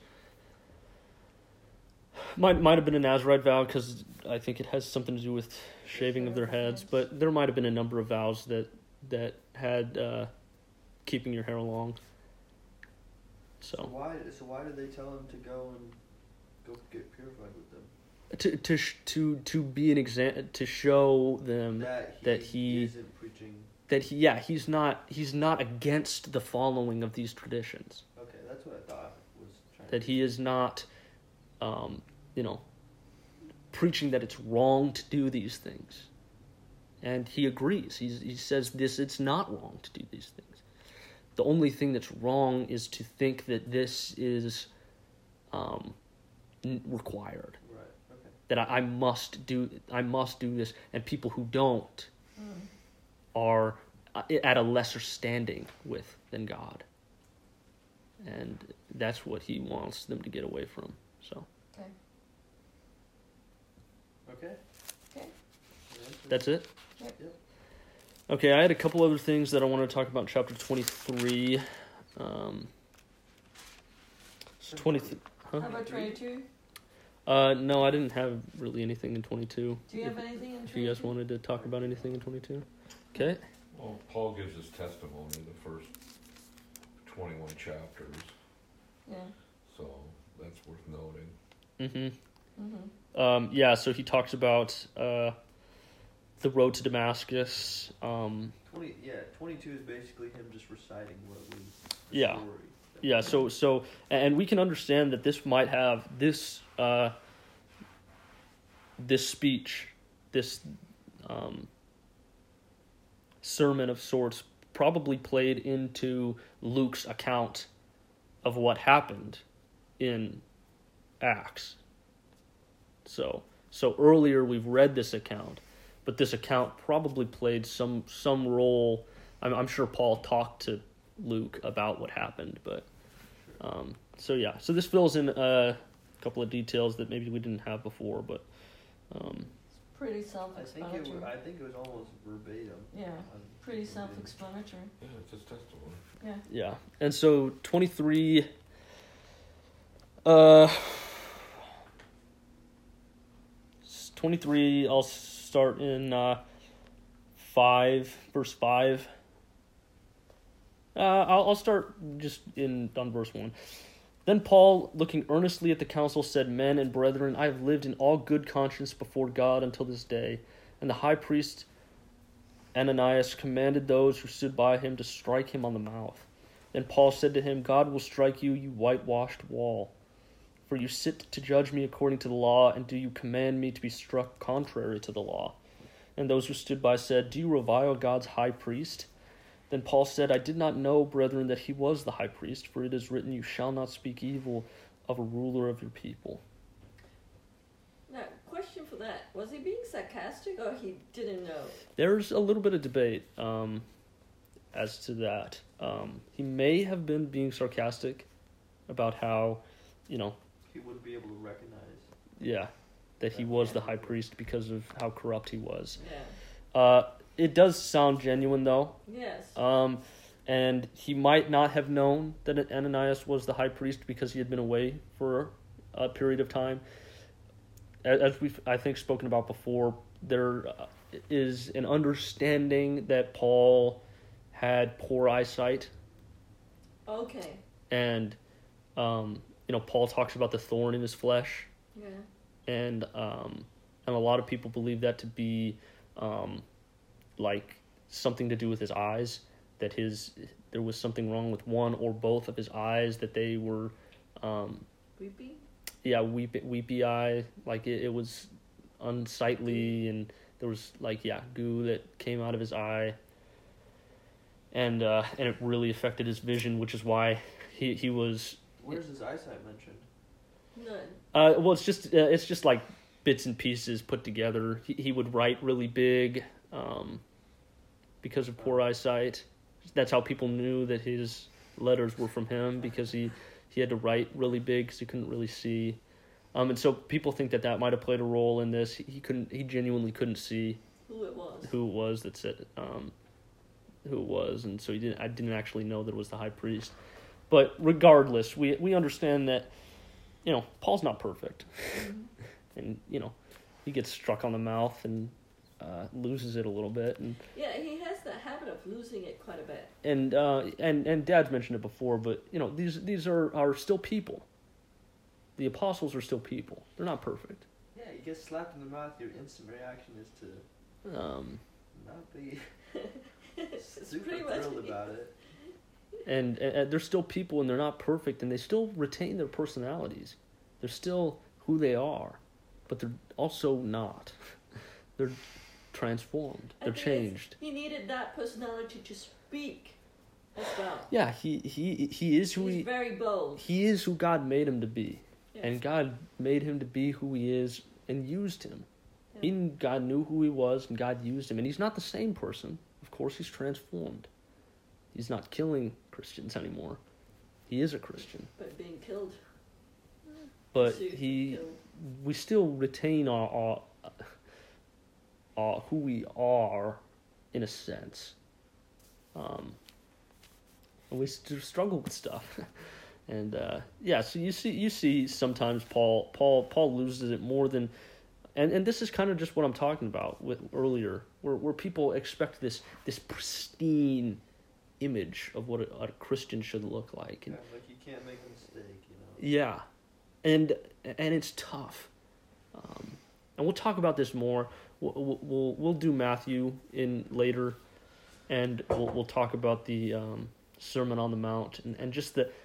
A: Might might have been a Nazarite vow because I think it has something to do with shaving of their heads. But there might have been a number of vows that that had uh, keeping your hair long.
C: So
A: So
C: why so why did they tell him to go and go get purified with them?
A: to to sh- to to be an exam to show them
C: That he,
A: that he-
C: isn't preaching.
A: that he yeah he's not he's not against the following of these traditions.
C: Okay, that's what I thought was trying
A: That
C: to
A: he is not, um, you know, preaching that it's wrong to do these things. And he agrees. He's, he says this, it's not wrong to do these things. The only thing that's wrong is to think that this is um, n- required.
C: Right, okay.
A: That I, I must do I must do this, and people who don't
B: Mm.
A: are uh, at a lesser standing with than God. And that's what he wants them to get away from. So
B: Okay.
C: Okay.
B: Okay.
A: that's it.
B: Yep.
C: Yep.
A: Okay, I had a couple other things that I want to talk about in chapter twenty-three. Um, it's twenty. Huh?
B: How about twenty-two?
A: Uh, no, I didn't have really anything in twenty-two.
B: Do you have anything in
A: If
B: twenty-two?
A: you guys wanted to talk about anything in twenty-two, okay.
D: Well, Paul gives his testimony in the first twenty-one chapters,
B: Yeah.
D: so that's worth noting.
A: Mm-hmm.
B: Mm-hmm.
A: Um, yeah, so he talks about uh, the road to Damascus. Um,
C: Twenty yeah, twenty two is basically him just reciting what we the
A: Yeah.
C: story that
A: yeah,
C: we-
A: so so and we can understand that this might have this uh, this speech, this um, sermon of sorts, probably played into Luke's account of what happened in Acts. So so earlier we've read this account, but this account probably played some some role. I'm, I'm sure Paul talked to Luke about what happened, but um, so yeah. So this fills in a couple of details that maybe we didn't have before, but um,
B: Pretty
C: I think it
B: self-explanatory.
C: was, I think it was almost verbatim.
B: Yeah.
C: Um,
B: Pretty
C: verbatim.
B: self-explanatory.
D: Yeah, it's his testimony.
B: Yeah.
A: yeah. And so twenty-three. Uh, twenty-three. I'll start in uh, five, verse five. Uh, I'll, I'll start just in on verse one. Then Paul, looking earnestly at the council, said, "Men and brethren, I have lived in all good conscience before God until this day." And the high priest Ananias commanded those who stood by him to strike him on the mouth. Then Paul said to him, "God will strike you, you whitewashed wall. For you sit to judge me according to the law, and do you command me to be struck contrary to the law?" And those who stood by said, "Do you revile God's high priest?" Then Paul said, "I did not know, brethren, that he was the high priest, for it is written, you shall not speak evil of a ruler of your people."
B: Now, question for that. Was he being sarcastic or he didn't know?
A: There's a little bit of debate um, as to that. Um, he may have been being sarcastic about how, you know,
C: He would be able to recognize.
A: yeah, that he was the high priest because of how corrupt he was.
B: Yeah.
A: Uh, it does sound genuine, though.
B: Yes.
A: Um, and he might not have known that Ananias was the high priest because he had been away for a period of time. A- As we've, I think, spoken about before, there uh, is an understanding that Paul had poor eyesight,
B: Okay.
A: and um, you know, Paul talks about the thorn in his flesh,
B: Yeah.
A: and um, and a lot of people believe that to be um, like something to do with his eyes, that his there was something wrong with one or both of his eyes, that they were, um,
B: Weepy?
A: yeah, weepy, weepy eye, like it, it was unsightly, and there was like yeah goo that came out of his eye, and uh, and it really affected his vision, which is why he he was.
C: Where's his eyesight mentioned?
B: None.
A: Uh, well, it's just uh, it's just like bits and pieces put together. He he would write really big, um, because of poor eyesight. That's how people knew that his letters were from him, because he, he had to write really big because he couldn't really see. Um, and so people think that that might have played a role in this. He, he couldn't. He genuinely couldn't see
B: Who it was.
A: who it was that said um, who it was, and so he didn't. I didn't actually know that it was the high priest. But regardless, we we understand that, you know, Paul's not perfect,
B: Mm-hmm.
A: and you know, he gets struck on the mouth and uh, loses it a little bit, and
B: Yeah, he has the habit of losing it quite a bit.
A: and uh, and and Dad's mentioned it before, but you know, these these are are still people. The apostles are still people. They're not perfect.
C: Yeah, you get slapped in the mouth, your instant reaction is to
A: Um,
C: not be
B: It's
C: super
B: pretty much
C: thrilled about it.
A: and, and they're still people, and they're not perfect, and they still retain their personalities. They're still who they are, but they're also not. They're transformed.
B: I
A: They're
B: think it's-
A: changed.
B: He needed that personality to speak as well.
A: Yeah, he he he is who
B: He's
A: he
B: very bold.
A: he is who God made him to be,
B: Yes.
A: and God made him to be who he is and used him.
B: Yeah.
A: He God knew who he was, and God used him, and he's not the same person. Of course, he's transformed. He's not killing Christians anymore. He is a Christian,
B: But being killed.
A: but
B: pursued,
A: he
B: killed.
A: we still retain our, our, our who we are, in a sense. Um, and we still struggle with stuff, and uh, yeah. So you see, you see, sometimes Paul, Paul, Paul loses it more than, and, and this is kind of just what I'm talking about with earlier, where where people expect this this pristine image of what a, a Christian should look like, and
C: Yeah, like you can't make a mistake, you know.
A: yeah, and and it's tough, um, and we'll talk about this more. We'll we'll, we'll do Matthew in later, and we'll we'll talk about the um, Sermon on the Mount, and, and just the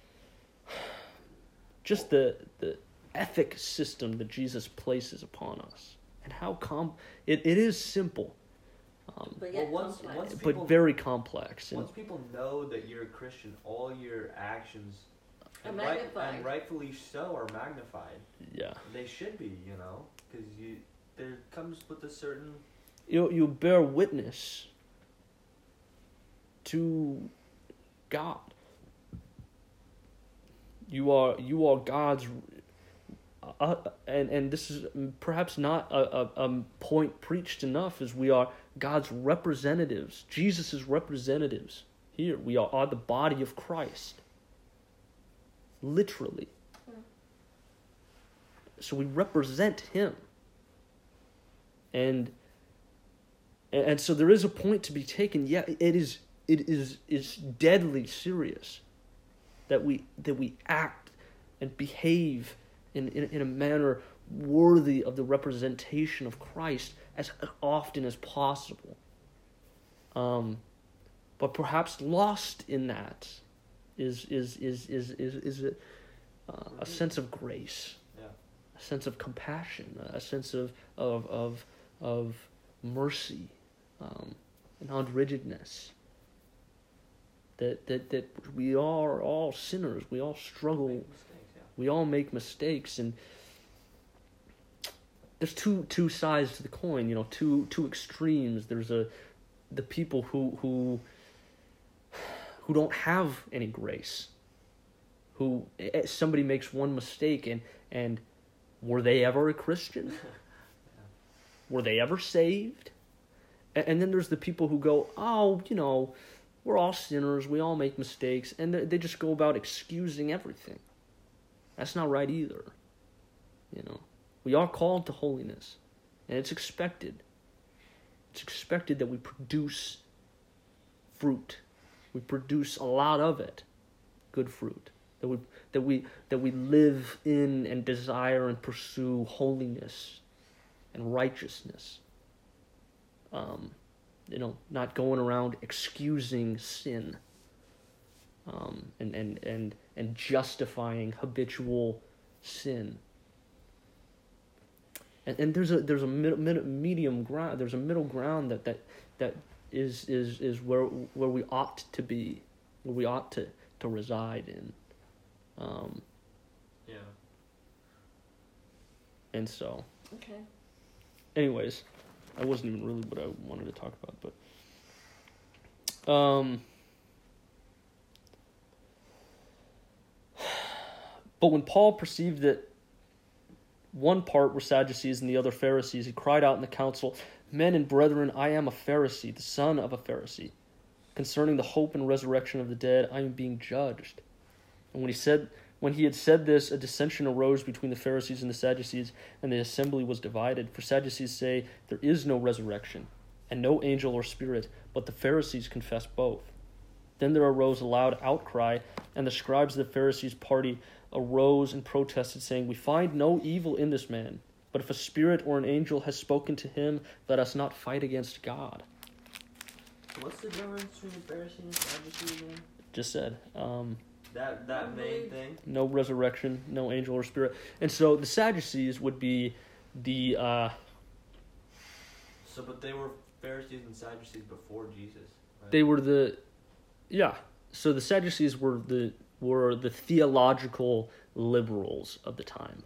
A: just the the ethic system that Jesus places upon us, and how com it, it is simple, um,
B: But yet
C: Well, once-
B: complex.
C: once people-
A: but very complex. And
C: Once people know that you're a Christian, all your actions,
B: Are
C: and, right,
B: magnified.
C: and rightfully so, are magnified.
A: yeah,
C: They should be, you know, because you there comes with a certain
A: you you bear witness to God. You are you are God's, uh, and and this is perhaps not a, a, a point preached enough, as we are God's representatives, Jesus' representatives. Here we are, are the body of Christ, literally.
B: Yeah.
A: So we represent Him, and and so there is a point to be taken. Yeah, it is it is is deadly serious that we that we act and behave in, in, in a manner worthy of the representation of Christ as often as possible. Um, but perhaps lost in that is is is is is, is a, uh, a sense of grace,
C: yeah.
A: a sense of compassion, a sense of of of of mercy, um, non-rigidness. That, that that we are all sinners. We all struggle.
C: Make mistakes, yeah.
A: We all make mistakes, and there's two two sides to the coin. You know, two two extremes. There's a the people who who who don't have any grace. Who eh, somebody makes one mistake, and and were they ever a Christian? Were they ever saved? And, and then there's the people who go, oh, you know, we're all sinners, we all make mistakes, and they, they just go about excusing everything. That's not right either. You know, we are called to holiness, and it's expected. It's expected that we produce fruit. We produce a lot of it, good fruit. that we that we that we live in and desire and pursue holiness and righteousness. Um, you know, not going around excusing sin, um, and, and and and justifying habitual sin. And and there's a there's a mid, mid, medium ground. There's a middle ground that that, that is is is where where we ought to be, where we ought to, to reside in. Um,
C: Yeah.
A: and so,
B: Okay.
A: anyways, that wasn't even really what I wanted to talk about, but um, but when Paul perceived that one part were Sadducees and the other Pharisees, he cried out in the council, "Men and brethren, I am a Pharisee, the son of a Pharisee. Concerning the hope and resurrection of the dead, I am being judged." And when he said, when he had said this, a dissension arose between the Pharisees and the Sadducees, and the assembly was divided. For Sadducees say there is no resurrection, and no angel or spirit, but the Pharisees confess both. Then there arose a loud outcry, and the scribes of the Pharisees' party arose and protested, saying, "We find no evil in this man, but if a spirit or an angel has spoken to him, let us not fight against God."
C: What's the difference between the Pharisee and the Sadducee again?
A: Just said, um,
C: That that main thing.
A: no resurrection, no angel or spirit. And so the Sadducees would be the, uh,
C: So, but they were Pharisees and Sadducees before Jesus. Right?
A: they were the, yeah. So the Sadducees were the were the theological liberals of the time,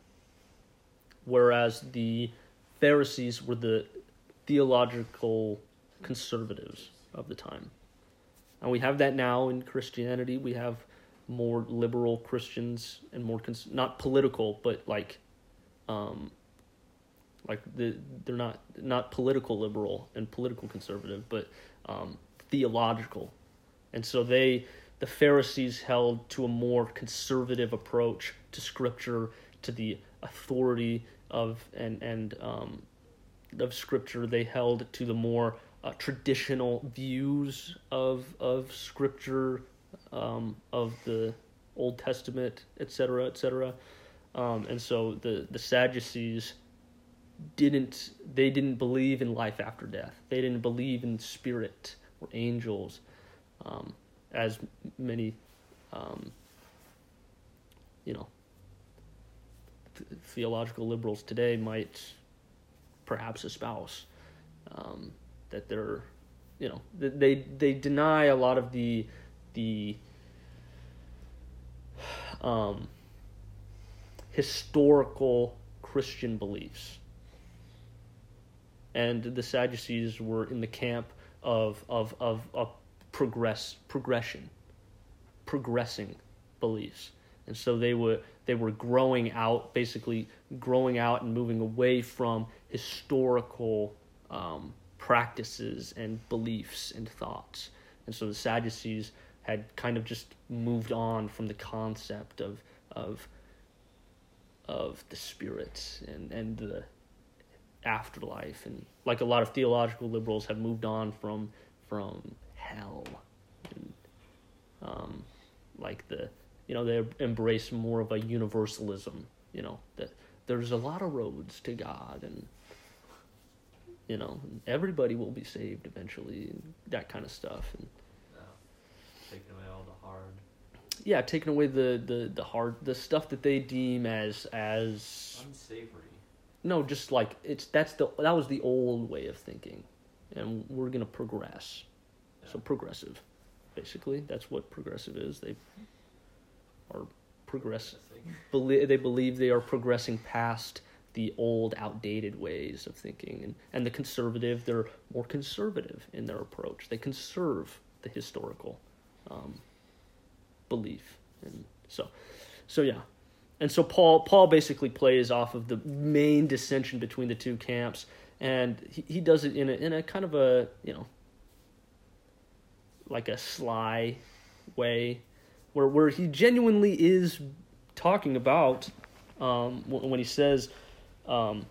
A: whereas the Pharisees were the theological conservatives of the time. And we have that now in Christianity. We have more liberal Christians and more cons- not political, but like, um, like the they're not not political liberal and political conservative, but um, theological. And so they, the Pharisees, held to a more conservative approach to Scripture, to the authority of and and um, of Scripture. They held to the more uh, traditional views of of Scripture, um, of the Old Testament, et cetera, et cetera. Um, and so the the Sadducees didn't they didn't believe in life after death. They didn't believe in spirit or angels. Um, as many, um, you know, th- theological liberals today might perhaps espouse, um, that they're, you know, th- they they deny a lot of the the um, historical Christian beliefs, and the Sadducees were in the camp of of of of progress progression progressing beliefs. And so they were they were growing out basically growing out and moving away from historical um, practices and beliefs and thoughts. And so the Sadducees had kind of just moved on from the concept of of of the spirit and and the afterlife, and like a lot of theological liberals have moved on from from hell, and um, like the you know they embrace more of a universalism. You know that there's a lot of roads to God, and you know everybody will be saved eventually, and that kind of stuff. And
C: No. Taking away all the hard.
A: yeah, taking away the, the, the hard the stuff that they deem as as
C: Unsavory.
A: no, just like it's that's the that was the old way of thinking, and we're gonna progress. So progressive, basically, that's what progressive is. They are progress. Belie- they believe they are progressing past the old, outdated ways of thinking, and and the conservative, they're more conservative in their approach. They conserve the historical um, belief, and so, so yeah, and so Paul Paul basically plays off of the main dissension between the two camps, and he, he does it in a in a kind of a you know. like a sly way, where where he genuinely is talking about um, when he says um,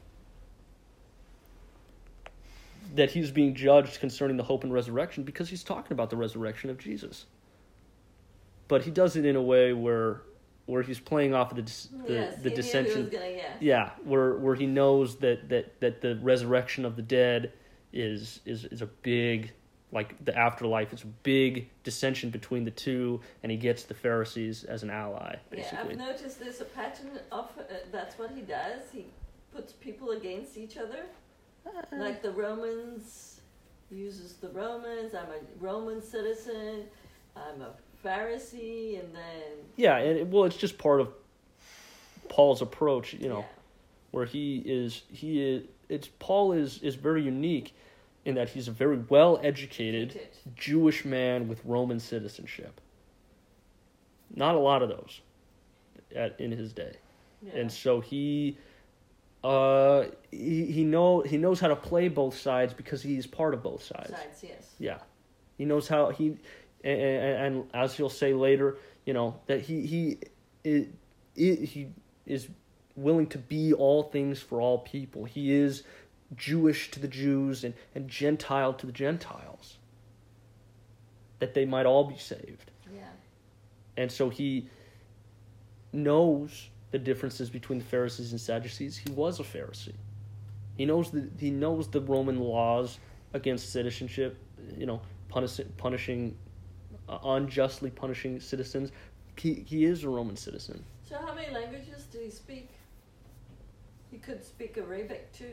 A: that he's being judged concerning the hope and resurrection, because he's talking about the resurrection of Jesus. But he does it in a way where where he's playing off of the dis- the,
B: yes,
A: the
B: he
A: dissension.
B: Knew he was gonna, yeah.
A: Yeah, where where he knows that, that, that the resurrection of the dead is is is a big, like the afterlife. It's a big dissension between the two, and he gets the Pharisees as an ally. Basically,
B: Yeah, I've noticed there's a pattern of uh, that's what he does. He puts people against each other, like the Romans uses the Romans. I'm a Roman citizen. I'm a Pharisee, and then
A: yeah, and it, well, it's just part of Paul's approach, you know,
B: yeah.
A: where he is he is it's Paul is is very unique in that he's a very well educated
B: Educated.
A: Jewish man with Roman citizenship. Not a lot of those at in his day.
B: Yeah.
A: And so he uh he, he know he knows how to play both sides because he's part of both sides.
B: Sides, yes.
A: Yeah. He knows how he and, and, and as he'll say later, you know, that he he he, he is willing to be all things for all people. He is Jewish to the Jews and, and Gentile to the Gentiles, that they might all be saved.
B: Yeah.
A: And so he knows the differences between the Pharisees and Sadducees. He was a Pharisee. He knows the he knows the Roman laws against citizenship, you know, punish, punishing, uh, unjustly punishing citizens. He he is a Roman citizen.
B: So how many languages do he speak? He could speak Arabic too.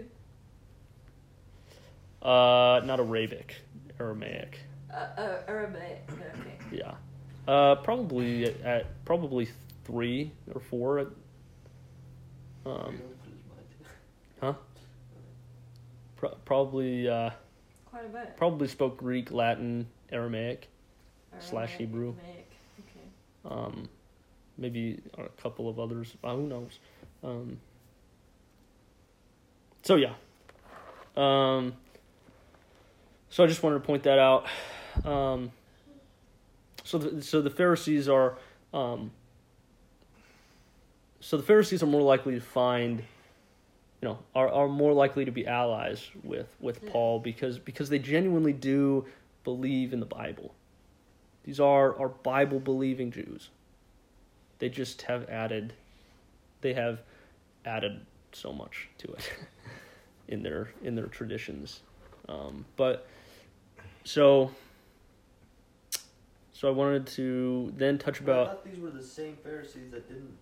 A: Uh, not Arabic, Aramaic.
B: Uh, uh, Aramaic, okay.
A: Yeah, uh, probably at, at probably three or four. At, um, huh? Pro- probably uh,
B: Quite a bit.
A: probably spoke Greek, Latin, Aramaic, slash
B: Aramaic,
A: Hebrew.
B: Aramaic, okay.
A: um, maybe a couple of others. Uh, who knows? Um, so yeah. Um, so I just wanted to point that out. Um, so the, so the Pharisees are um, so the Pharisees are more likely to find, you know, are, are more likely to be allies with, with
B: Yeah.
A: Paul because because they genuinely do believe in the Bible. These are, are Bible believing Jews. They just have added they have added so much to it in their in their traditions. Um, but so so I wanted to then touch
C: I
A: about
C: thought these were the same Pharisees that didn't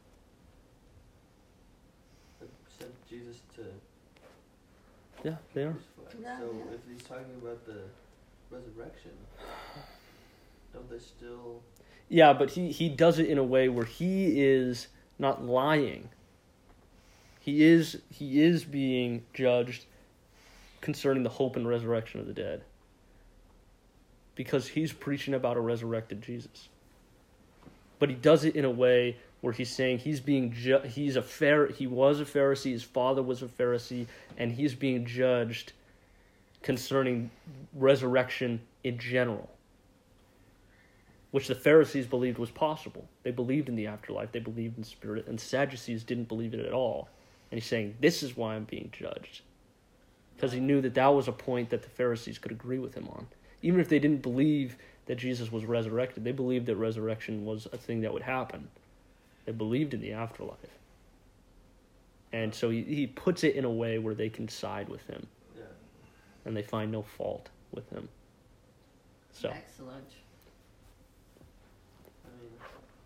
C: that sent Jesus to
A: yeah, they are.
C: crucify.
B: No,
C: So
B: yeah.
C: if he's talking about the resurrection, don't they still?
A: Yeah, but he, he does it in a way where he is not lying. He is he is being judged concerning the hope and resurrection of the dead. Because he's preaching about a resurrected Jesus. But he does it in a way where he's saying he's being ju- he's a Phar- he was a Pharisee, his father was a Pharisee, and he's being judged concerning resurrection in general. Which the Pharisees believed was possible. They believed in the afterlife. They believed in spirit. And the Sadducees didn't believe it at all. And he's saying, this is why I'm being judged. Because he knew that that was a point that the Pharisees could agree with him on. Even if they didn't believe that Jesus was resurrected, they believed that resurrection was a thing that would happen. They believed in the afterlife. And so he, he puts it in a way where they can side with him.
C: Yeah.
A: And they find no fault with him. So.
B: Excellent.
C: I mean,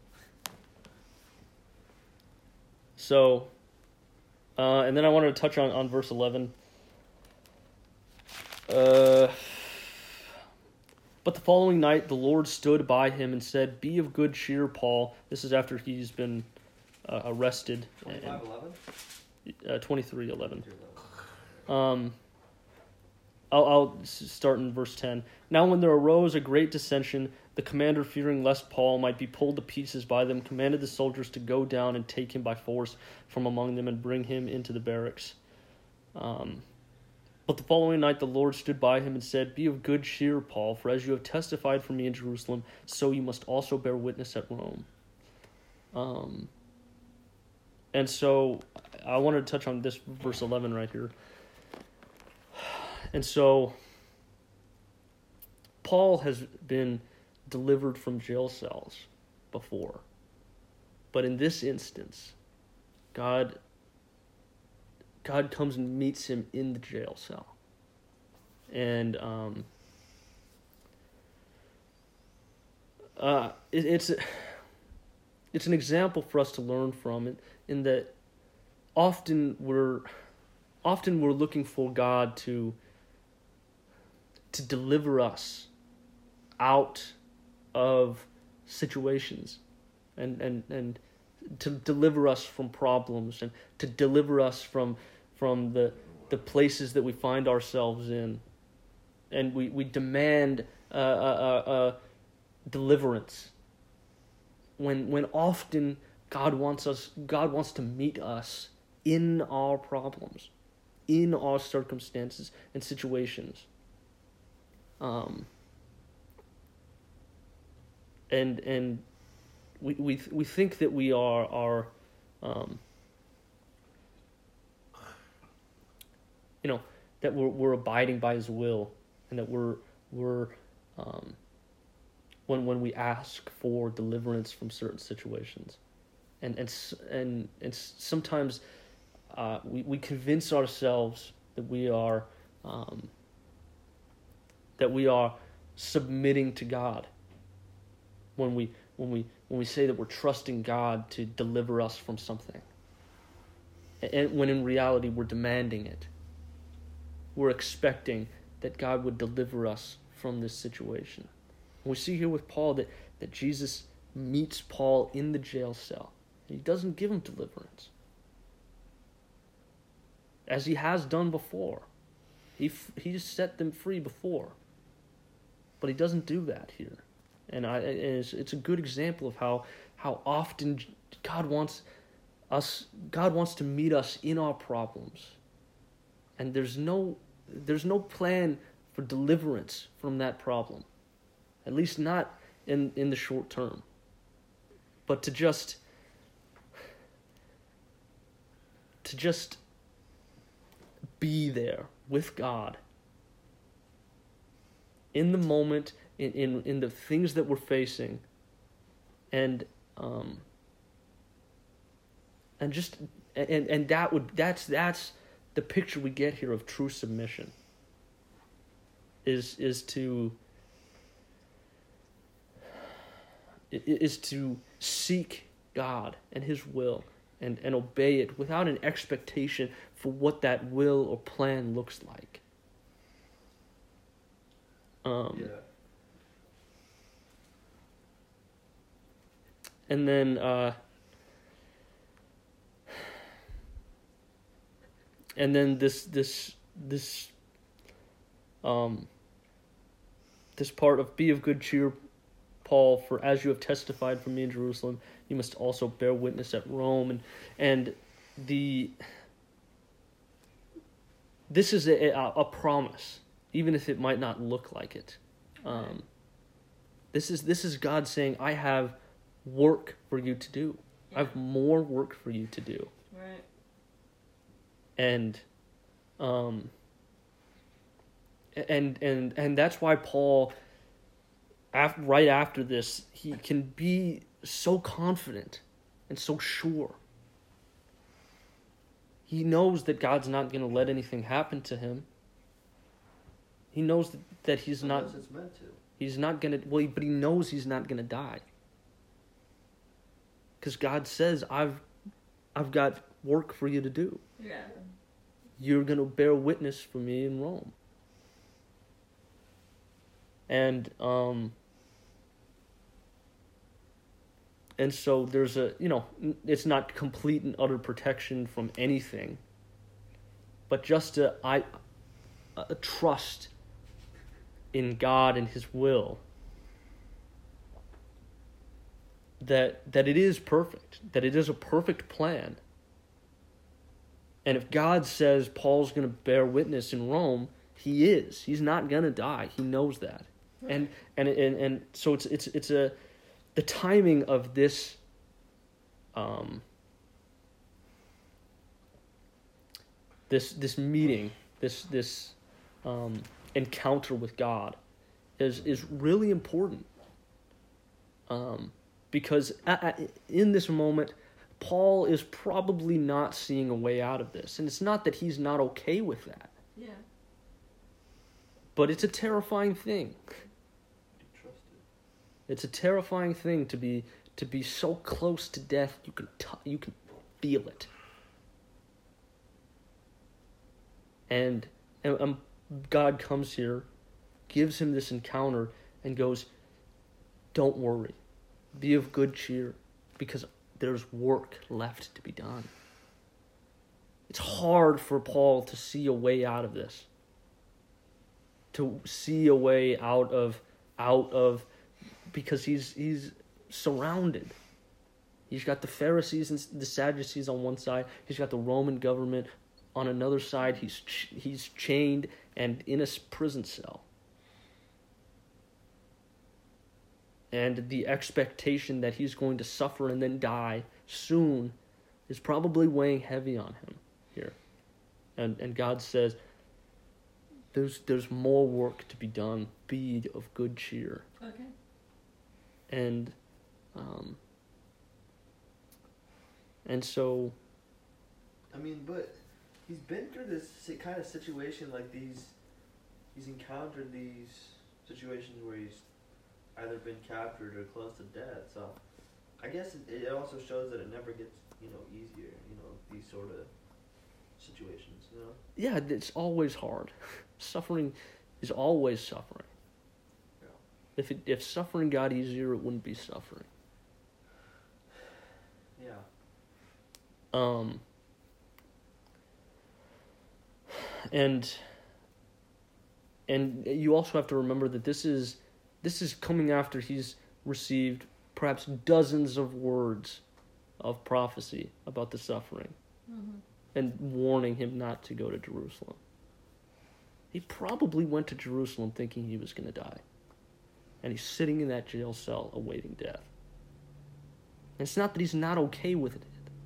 A: So, uh, and then I wanted to touch on, on verse eleven. Uh, but the following night the Lord stood by him and said, "Be of good cheer, Paul." This is after he's been uh, arrested.
C: twenty-five eleven?
A: Uh, twenty-three eleven. Um, I'll, I'll s- start in verse ten. Now when there arose a great dissension, the commander, fearing lest Paul might be pulled to pieces by them, commanded the soldiers to go down and take him by force from among them and bring him into the barracks. Um, but the following night the Lord stood by him and said, "Be of good cheer, Paul, for as you have testified for me in Jerusalem, so you must also bear witness at Rome." Um, and so I wanted to touch on this verse eleven right here. And so Paul has been delivered from jail cells before. But in this instance, God God comes and meets him in the jail cell. And um, uh, it, it's it's an example for us to learn from, in, in that often we're often we're looking for God to to deliver us out of situations and, and, and to deliver us from problems and to deliver us from from the the places that we find ourselves in. And we, we demand uh, uh, uh, deliverance when when often God wants us God wants to meet us in our problems, in our circumstances and situations. Um, and and we we we think that we are are um, you know, that we're we're abiding by His will, and that we're we're um, when when we ask for deliverance from certain situations, and and and and sometimes uh, we we convince ourselves that we are um, that we are submitting to God when we when we when we say that we're trusting God to deliver us from something, and when in reality we're demanding it. We're expecting that God would deliver us from this situation. And we see here with Paul that, that Jesus meets Paul in the jail cell. And he doesn't give him deliverance, as he has done before. He he's set them free before, but he doesn't do that here. And I it's, it's a good example of how how often God wants us. God wants to meet us in our problems, and there's no there's no plan for deliverance from that problem, at least not in in the short term. But to just to just be there with God in the moment, in, in, in the things that we're facing, and um and just and, and that would that's that's the picture we get here of true submission. Is is to is to seek God and His will and, and obey it without an expectation for what that will or plan looks like. Um,
C: yeah.
A: And then, uh, and then this this this um. This part of be of good cheer, Paul, for as you have testified for me in Jerusalem, you must also bear witness at Rome. And and the this is a, a, a promise, even if it might not look like it. Um, this is this is God saying, I have work for you to do. Yeah. I have more work for you to do.
B: Right.
A: And um. And and and that's why Paul, after, right after this, he can be so confident and so sure. He knows that God's not going to let anything happen to him. He knows that, that he's
C: Unless
A: not.
C: it's meant to.
A: He's not going to. Well, but he knows he's not going to die. Because God says, "I've, I've got work for you to do.
B: Yeah.
A: You're going to bear witness for me in Rome." And um and so there's a, you know, it's not complete and utter protection from anything, but just a, I, a trust in God and His will, that that it is perfect, that it is a perfect plan. And if God says Paul's going to bear witness in Rome, he is. He's not going to die. He knows that. And and and and so it's it's it's a the timing of this um this this meeting, this this um encounter with God is is really important. Um because in this moment, Paul is probably not seeing a way out of this. And it's not that he's not okay with that.
B: Yeah.
A: But it's a terrifying thing.
C: Be trusted.
A: It's a terrifying thing to be to be so close to death you can t- you can feel it. And, and um, God comes here, gives him this encounter, and goes, "Don't worry, be of good cheer, because there's work left to be done." It's hard for Paul to see a way out of this. To see a way out of out of because he's he's surrounded. He's got the Pharisees and the Sadducees on one side. He's got the Roman government on another side. He's ch- he's chained and in a prison cell. And the expectation that he's going to suffer and then die soon is probably weighing heavy on him here. And and God says, There's there's more work to be done. Be of good cheer.
B: Okay.
A: And um and so
C: I mean, but he's been through this si- kind of situation like these. He's encountered these situations where he's either been captured or close to death. So I guess it, it also shows that it never gets, you know, easier. You know, these sort of situations. You know.
A: yeah, it's always hard. Suffering is always suffering.
C: Yeah.
A: If it, if suffering got easier, it wouldn't be suffering.
C: Yeah.
A: Um, and and you also have to remember that this is this is coming after he's received perhaps dozens of words of prophecy about the suffering,
B: Mm-hmm.
A: and warning him not to go to Jerusalem. He probably went to Jerusalem thinking he was going to die, and he's sitting in that jail cell awaiting death. And it's not that he's not okay with it.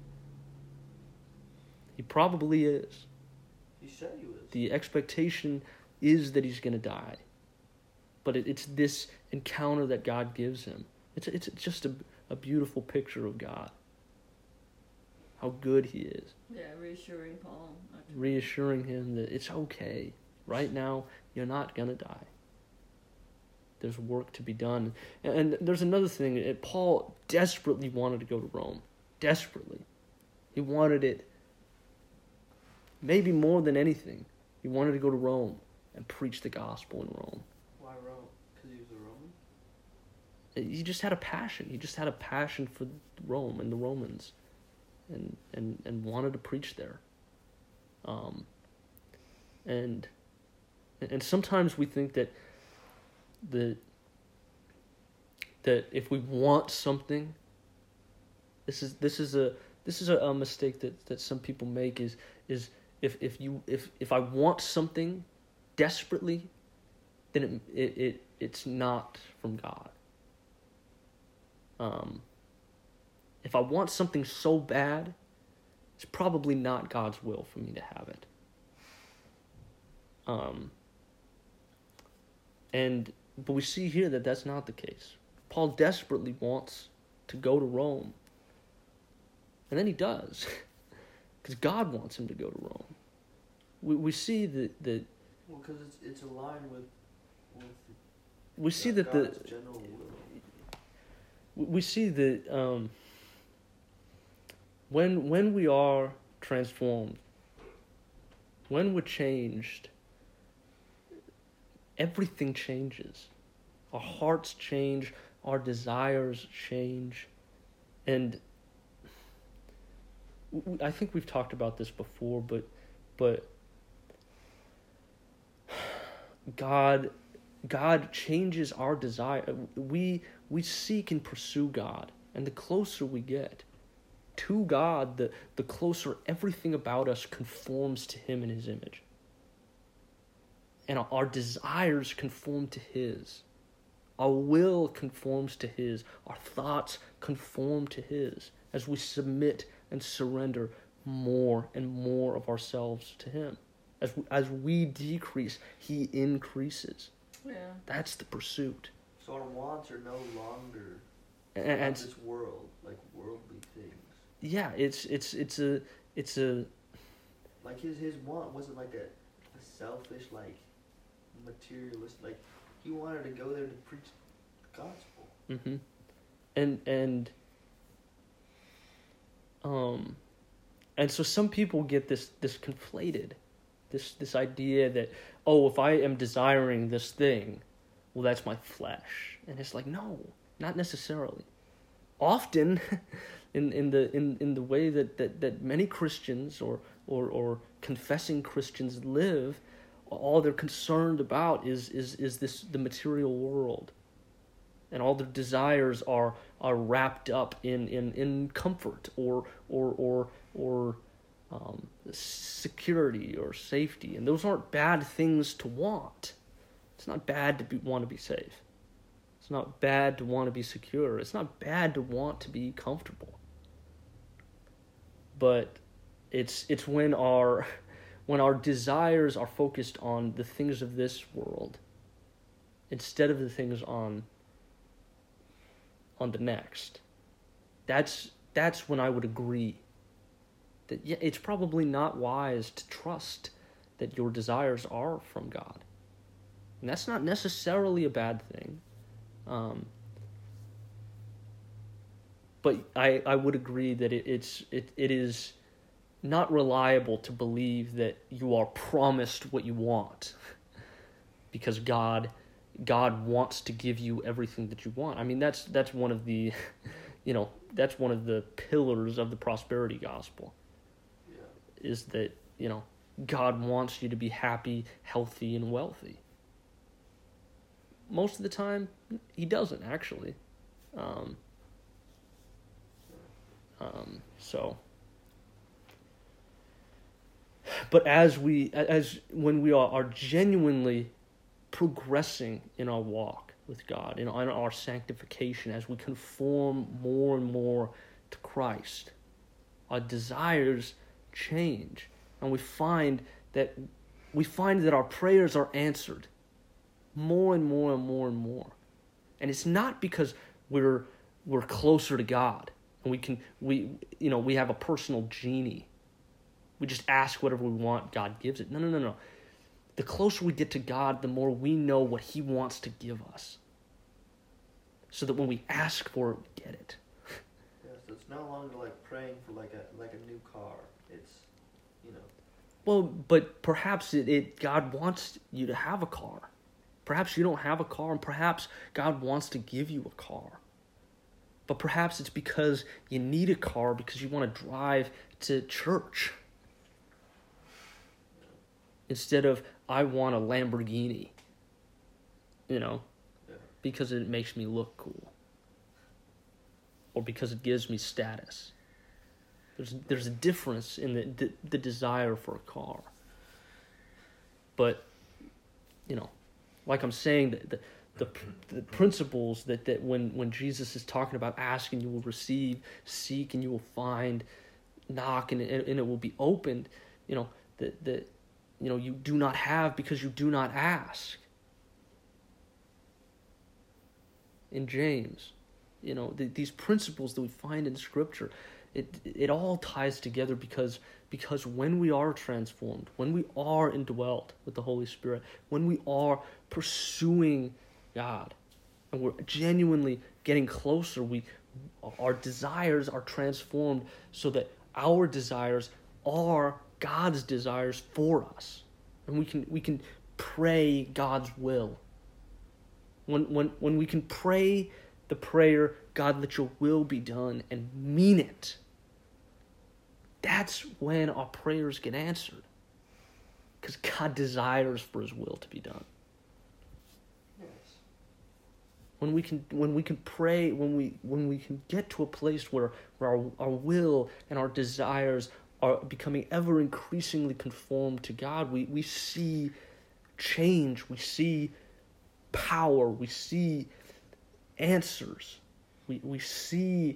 A: He probably is.
C: He said he was.
A: The expectation is that he's going to die. But it, it's this encounter that God gives him. It's it's just a, a beautiful picture of God. How good he is.
B: Yeah, reassuring Paul. not to-
A: Reassuring him that it's okay. Right now, you're not going to die. There's work to be done. And, and there's another thing. It, Paul desperately wanted to go to Rome. Desperately. He wanted it maybe more than anything. He wanted to go to Rome and preach the gospel in Rome.
C: Why Rome? Because he was a Roman?
A: He just had a passion. He just had a passion for Rome and the Romans, and and, and wanted to preach there. Um, and and sometimes we think that the that if we want something, this is this is a this is a, a mistake that, that some people make is is if if you if if I want something desperately, then it it, it it's not from God. Um, if I want something so bad, it's probably not God's will for me to have it. Um, and but we see here that that's not the case. Paul desperately wants to go to Rome, and then he does, because God wants him to go to Rome. We we see that that
C: Well, because it's it's aligned with with
A: we see
C: God-
A: that the
C: God's general will.
A: we we see that um, when when we are transformed, when we're changed, everything changes. Our hearts change, our desires change, and w- w- I think we've talked about this before, but but God God changes our desire. We we seek and pursue God, and the closer we get to God, the, the closer everything about us conforms to Him and His image. And our, our desires conform to His. Our will conforms to His. Our thoughts conform to His as we submit and surrender more and more of ourselves to Him. As we, as we decrease, He increases.
B: Yeah.
A: That's the pursuit.
C: So our wants are no longer
A: And, and
C: this world, like worldly things.
A: Yeah, it's it's it's a it's a
C: like his his want wasn't like a, a selfish, like materialist, like he wanted to go there to preach the gospel.
A: mm-hmm. and and um and so some people get this this conflated, this this idea that, oh, if I am desiring this thing, well, that's my flesh. And it's like, no, not necessarily. Often in in the in, in the way that, that, that many Christians or, or or confessing Christians live, all they're concerned about is is is this the material world. And all their desires are are wrapped up in, in, in comfort or or or or um, security or safety, and those aren't bad things to want. It's not bad to be, want to be safe. It's not bad to want to be secure. It's not bad to want to be comfortable. But it's it's when our when our desires are focused on the things of this world instead of the things on on the next. That's that's when I would agree that yeah, it's probably not wise to trust that your desires are from God. And that's not necessarily a bad thing. Um, but I, I would agree that it, it's it, it is not reliable to believe that you are promised what you want because God God wants to give you everything that you want. I mean, that's that's one of the, you know, that's one of the pillars of the prosperity gospel. Yeah. Is that, you know, God wants you to be happy, healthy, and wealthy. Most of the time, he doesn't, actually. Um, um, so, but as we, as when we are, are genuinely progressing in our walk with God, in our sanctification, as we conform more and more to Christ, our desires change, and we find that we find that our prayers are answered more and more and more and more. And it's not because we're we're closer to God and we can we you know we have a personal genie. We just ask whatever we want, God gives it. No, no, no, no. The closer we get to God, the more we know what he wants to give us. So that when we ask for it, we get it.
C: Yeah, so it's no longer like praying for like a like a new car. It's, you know.
A: Well, but perhaps it, it God wants you to have a car. Perhaps you don't have a car, and perhaps God wants to give you a car. But perhaps it's because you need a car because you want to drive to church. Instead of, I want a Lamborghini, you know, yeah. because it makes me look cool. Or because it gives me status. There's there's a difference in the, the, the desire for a car. But, you know, like I'm saying, the, the, the, the principles that, that when, when Jesus is talking about ask and you will receive, seek and you will find, knock and, and, and it will be opened, you know, that the, you know, you do not have because you do not ask. In James, you know, the, these principles that we find in Scripture, it it all ties together because because when we are transformed, when we are indwelt with the Holy Spirit, when we are pursuing God, and we're genuinely getting closer, we our desires are transformed so that our desires are God's desires for us, and we can we can pray God's will. When when when we can pray the prayer, God, let your will be done, and mean it, that's when our prayers get answered, because God desires for his will to be done. Yes. When we can when we can pray, when we when we can get to a place where, where our, our will and our desires are becoming ever increasingly conformed to God, we, we see change, we see power, we see answers, we we see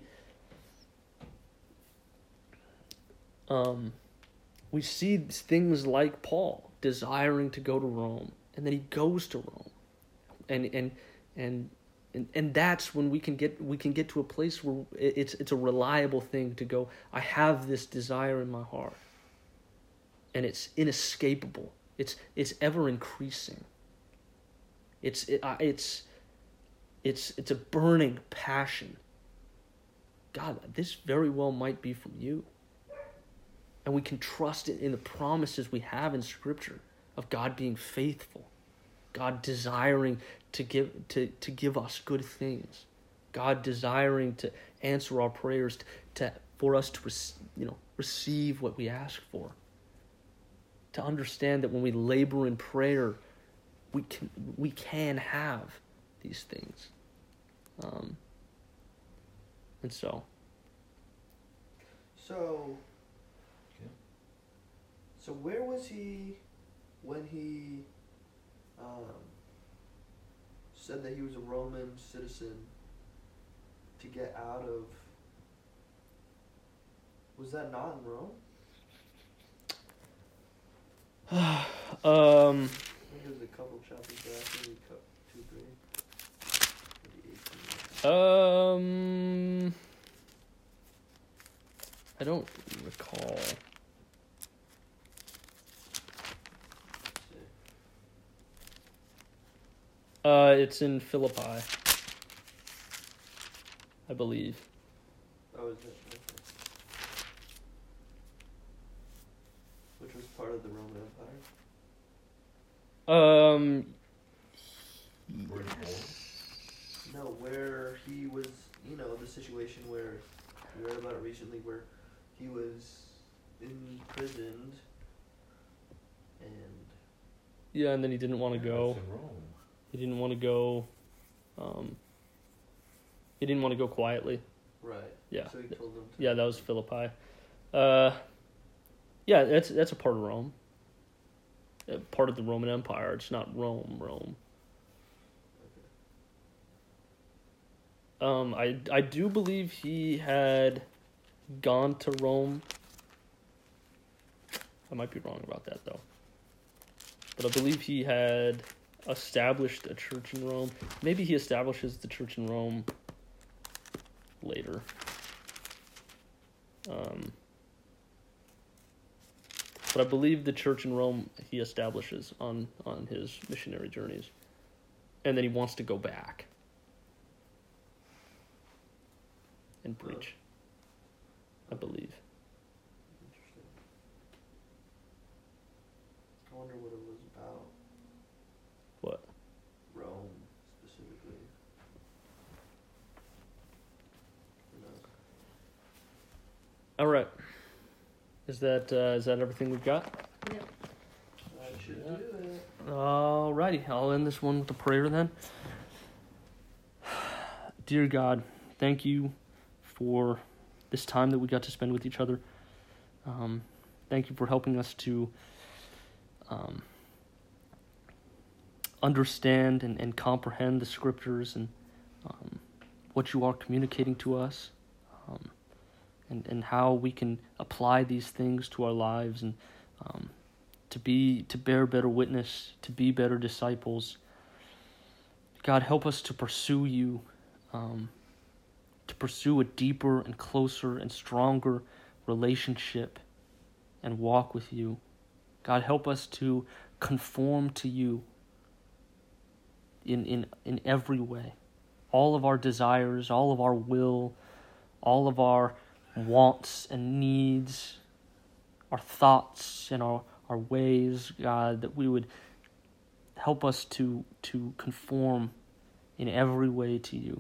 A: um we see things like Paul desiring to go to Rome, and then he goes to Rome, and and and And and that's when we can get we can get to a place where it's it's a reliable thing to go, I have this desire in my heart. And it's inescapable. It's it's ever increasing. It's it, uh, it's it's it's a burning passion. God, this very well might be from you. And we can trust it in the promises we have in Scripture of God being faithful, God desiring to give to, to give us good things, God desiring to answer our prayers, to, to for us to you know receive what we ask for. To understand that when we labor in prayer, we can we can have these things. Um, and so.
C: So.
D: Yeah.
C: So where was he when he um, said that he was a Roman citizen to get out of? Was that not in Rome?
A: um,
C: I think it was a couple chapters back, maybe two, three. Maybe eighteen.
A: um, I don't recall. Uh, it's in Philippi, I believe.
C: Oh, is it? Okay. Which was part of the Roman Empire?
A: Um,
C: No, where he was, you know, the situation where we read about it recently, where he was imprisoned and
A: yeah, and then he didn't want to go.
D: It's in Rome.
A: He didn't want to go. Um, he didn't want to go quietly.
C: right.
A: Yeah,
C: So he told them to.
A: yeah, that was Philippi. Uh, yeah, that's that's a part of Rome. Uh, part of the Roman Empire. It's not Rome, Rome. Um, I I do believe he had gone to Rome. I might be wrong about that though. But I believe he had established a church in Rome. Maybe he establishes the church in Rome later. Um, but I believe the church in Rome he establishes on, on his missionary journeys. And then he wants to go back and preach, I believe.
C: Interesting. I wonder what it was about.
A: What?
C: Rome, specifically. Who knows?
A: All right. Is that uh, is that everything we've got?
B: Yeah.
C: That should do it.
A: Alrighty, I'll end this one with a prayer then. Dear God, thank you for this time that we got to spend with each other. Um, thank you for helping us to um, understand and, and comprehend the Scriptures and um, what you are communicating to us, um, and, and how we can apply these things to our lives and um, to be to bear better witness, to be better disciples. God, help us to pursue you, um, to pursue a deeper and closer and stronger relationship and walk with you. God, help us to conform to you in, in, in every way. All of our desires, all of our will, all of our wants and needs, our thoughts and our, our ways, God, that we would help us to, to conform in every way to you.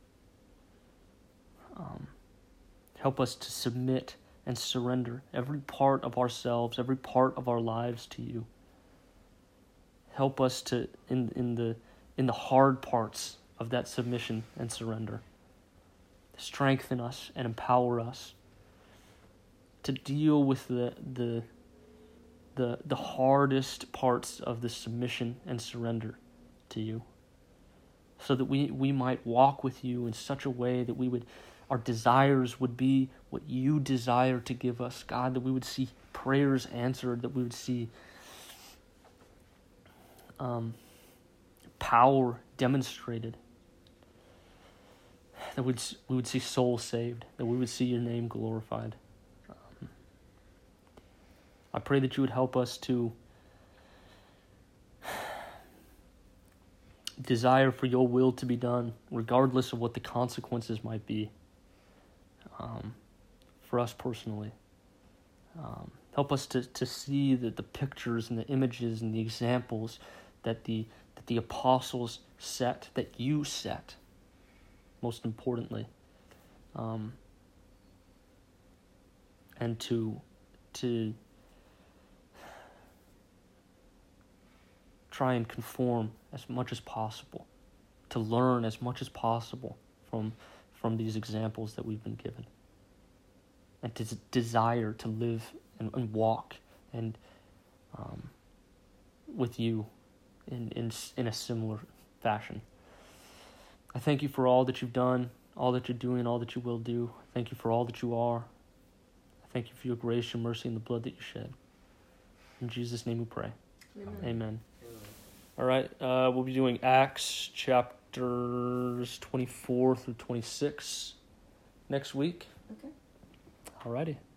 A: Um, help us to submit and surrender every part of ourselves, every part of our lives to you. Help us to in in the in the hard parts of that submission and surrender. Strengthen us and empower us to deal with the the the the hardest parts of the submission and surrender to you, so that we, we might walk with you in such a way that we would our desires would be what you desire to give us, God, that we would see prayers answered, that we would see um, power demonstrated, that we'd, we would see souls saved, that we would see your name glorified. Um, I pray that you would help us to desire for your will to be done, regardless of what the consequences might be, um, for us personally. Um, help us to, to see the, the pictures and the images and the examples that the that the apostles set, that you set, most importantly. Um, and to to try and conform as much as possible, to learn as much as possible from from these examples that we've been given, and to des- desire to live and, and walk and um, with you in, in in a similar fashion. I thank you for all that you've done, all that you're doing, all that you will do. Thank you for all that you are. I thank you for your grace, your mercy, and the blood that you shed. In Jesus' name we pray.
B: Amen.
A: Amen.
C: Amen.
A: All right, uh, we'll be doing Acts chapters twenty-four through twenty-six next week.
B: Okay.
A: All righty.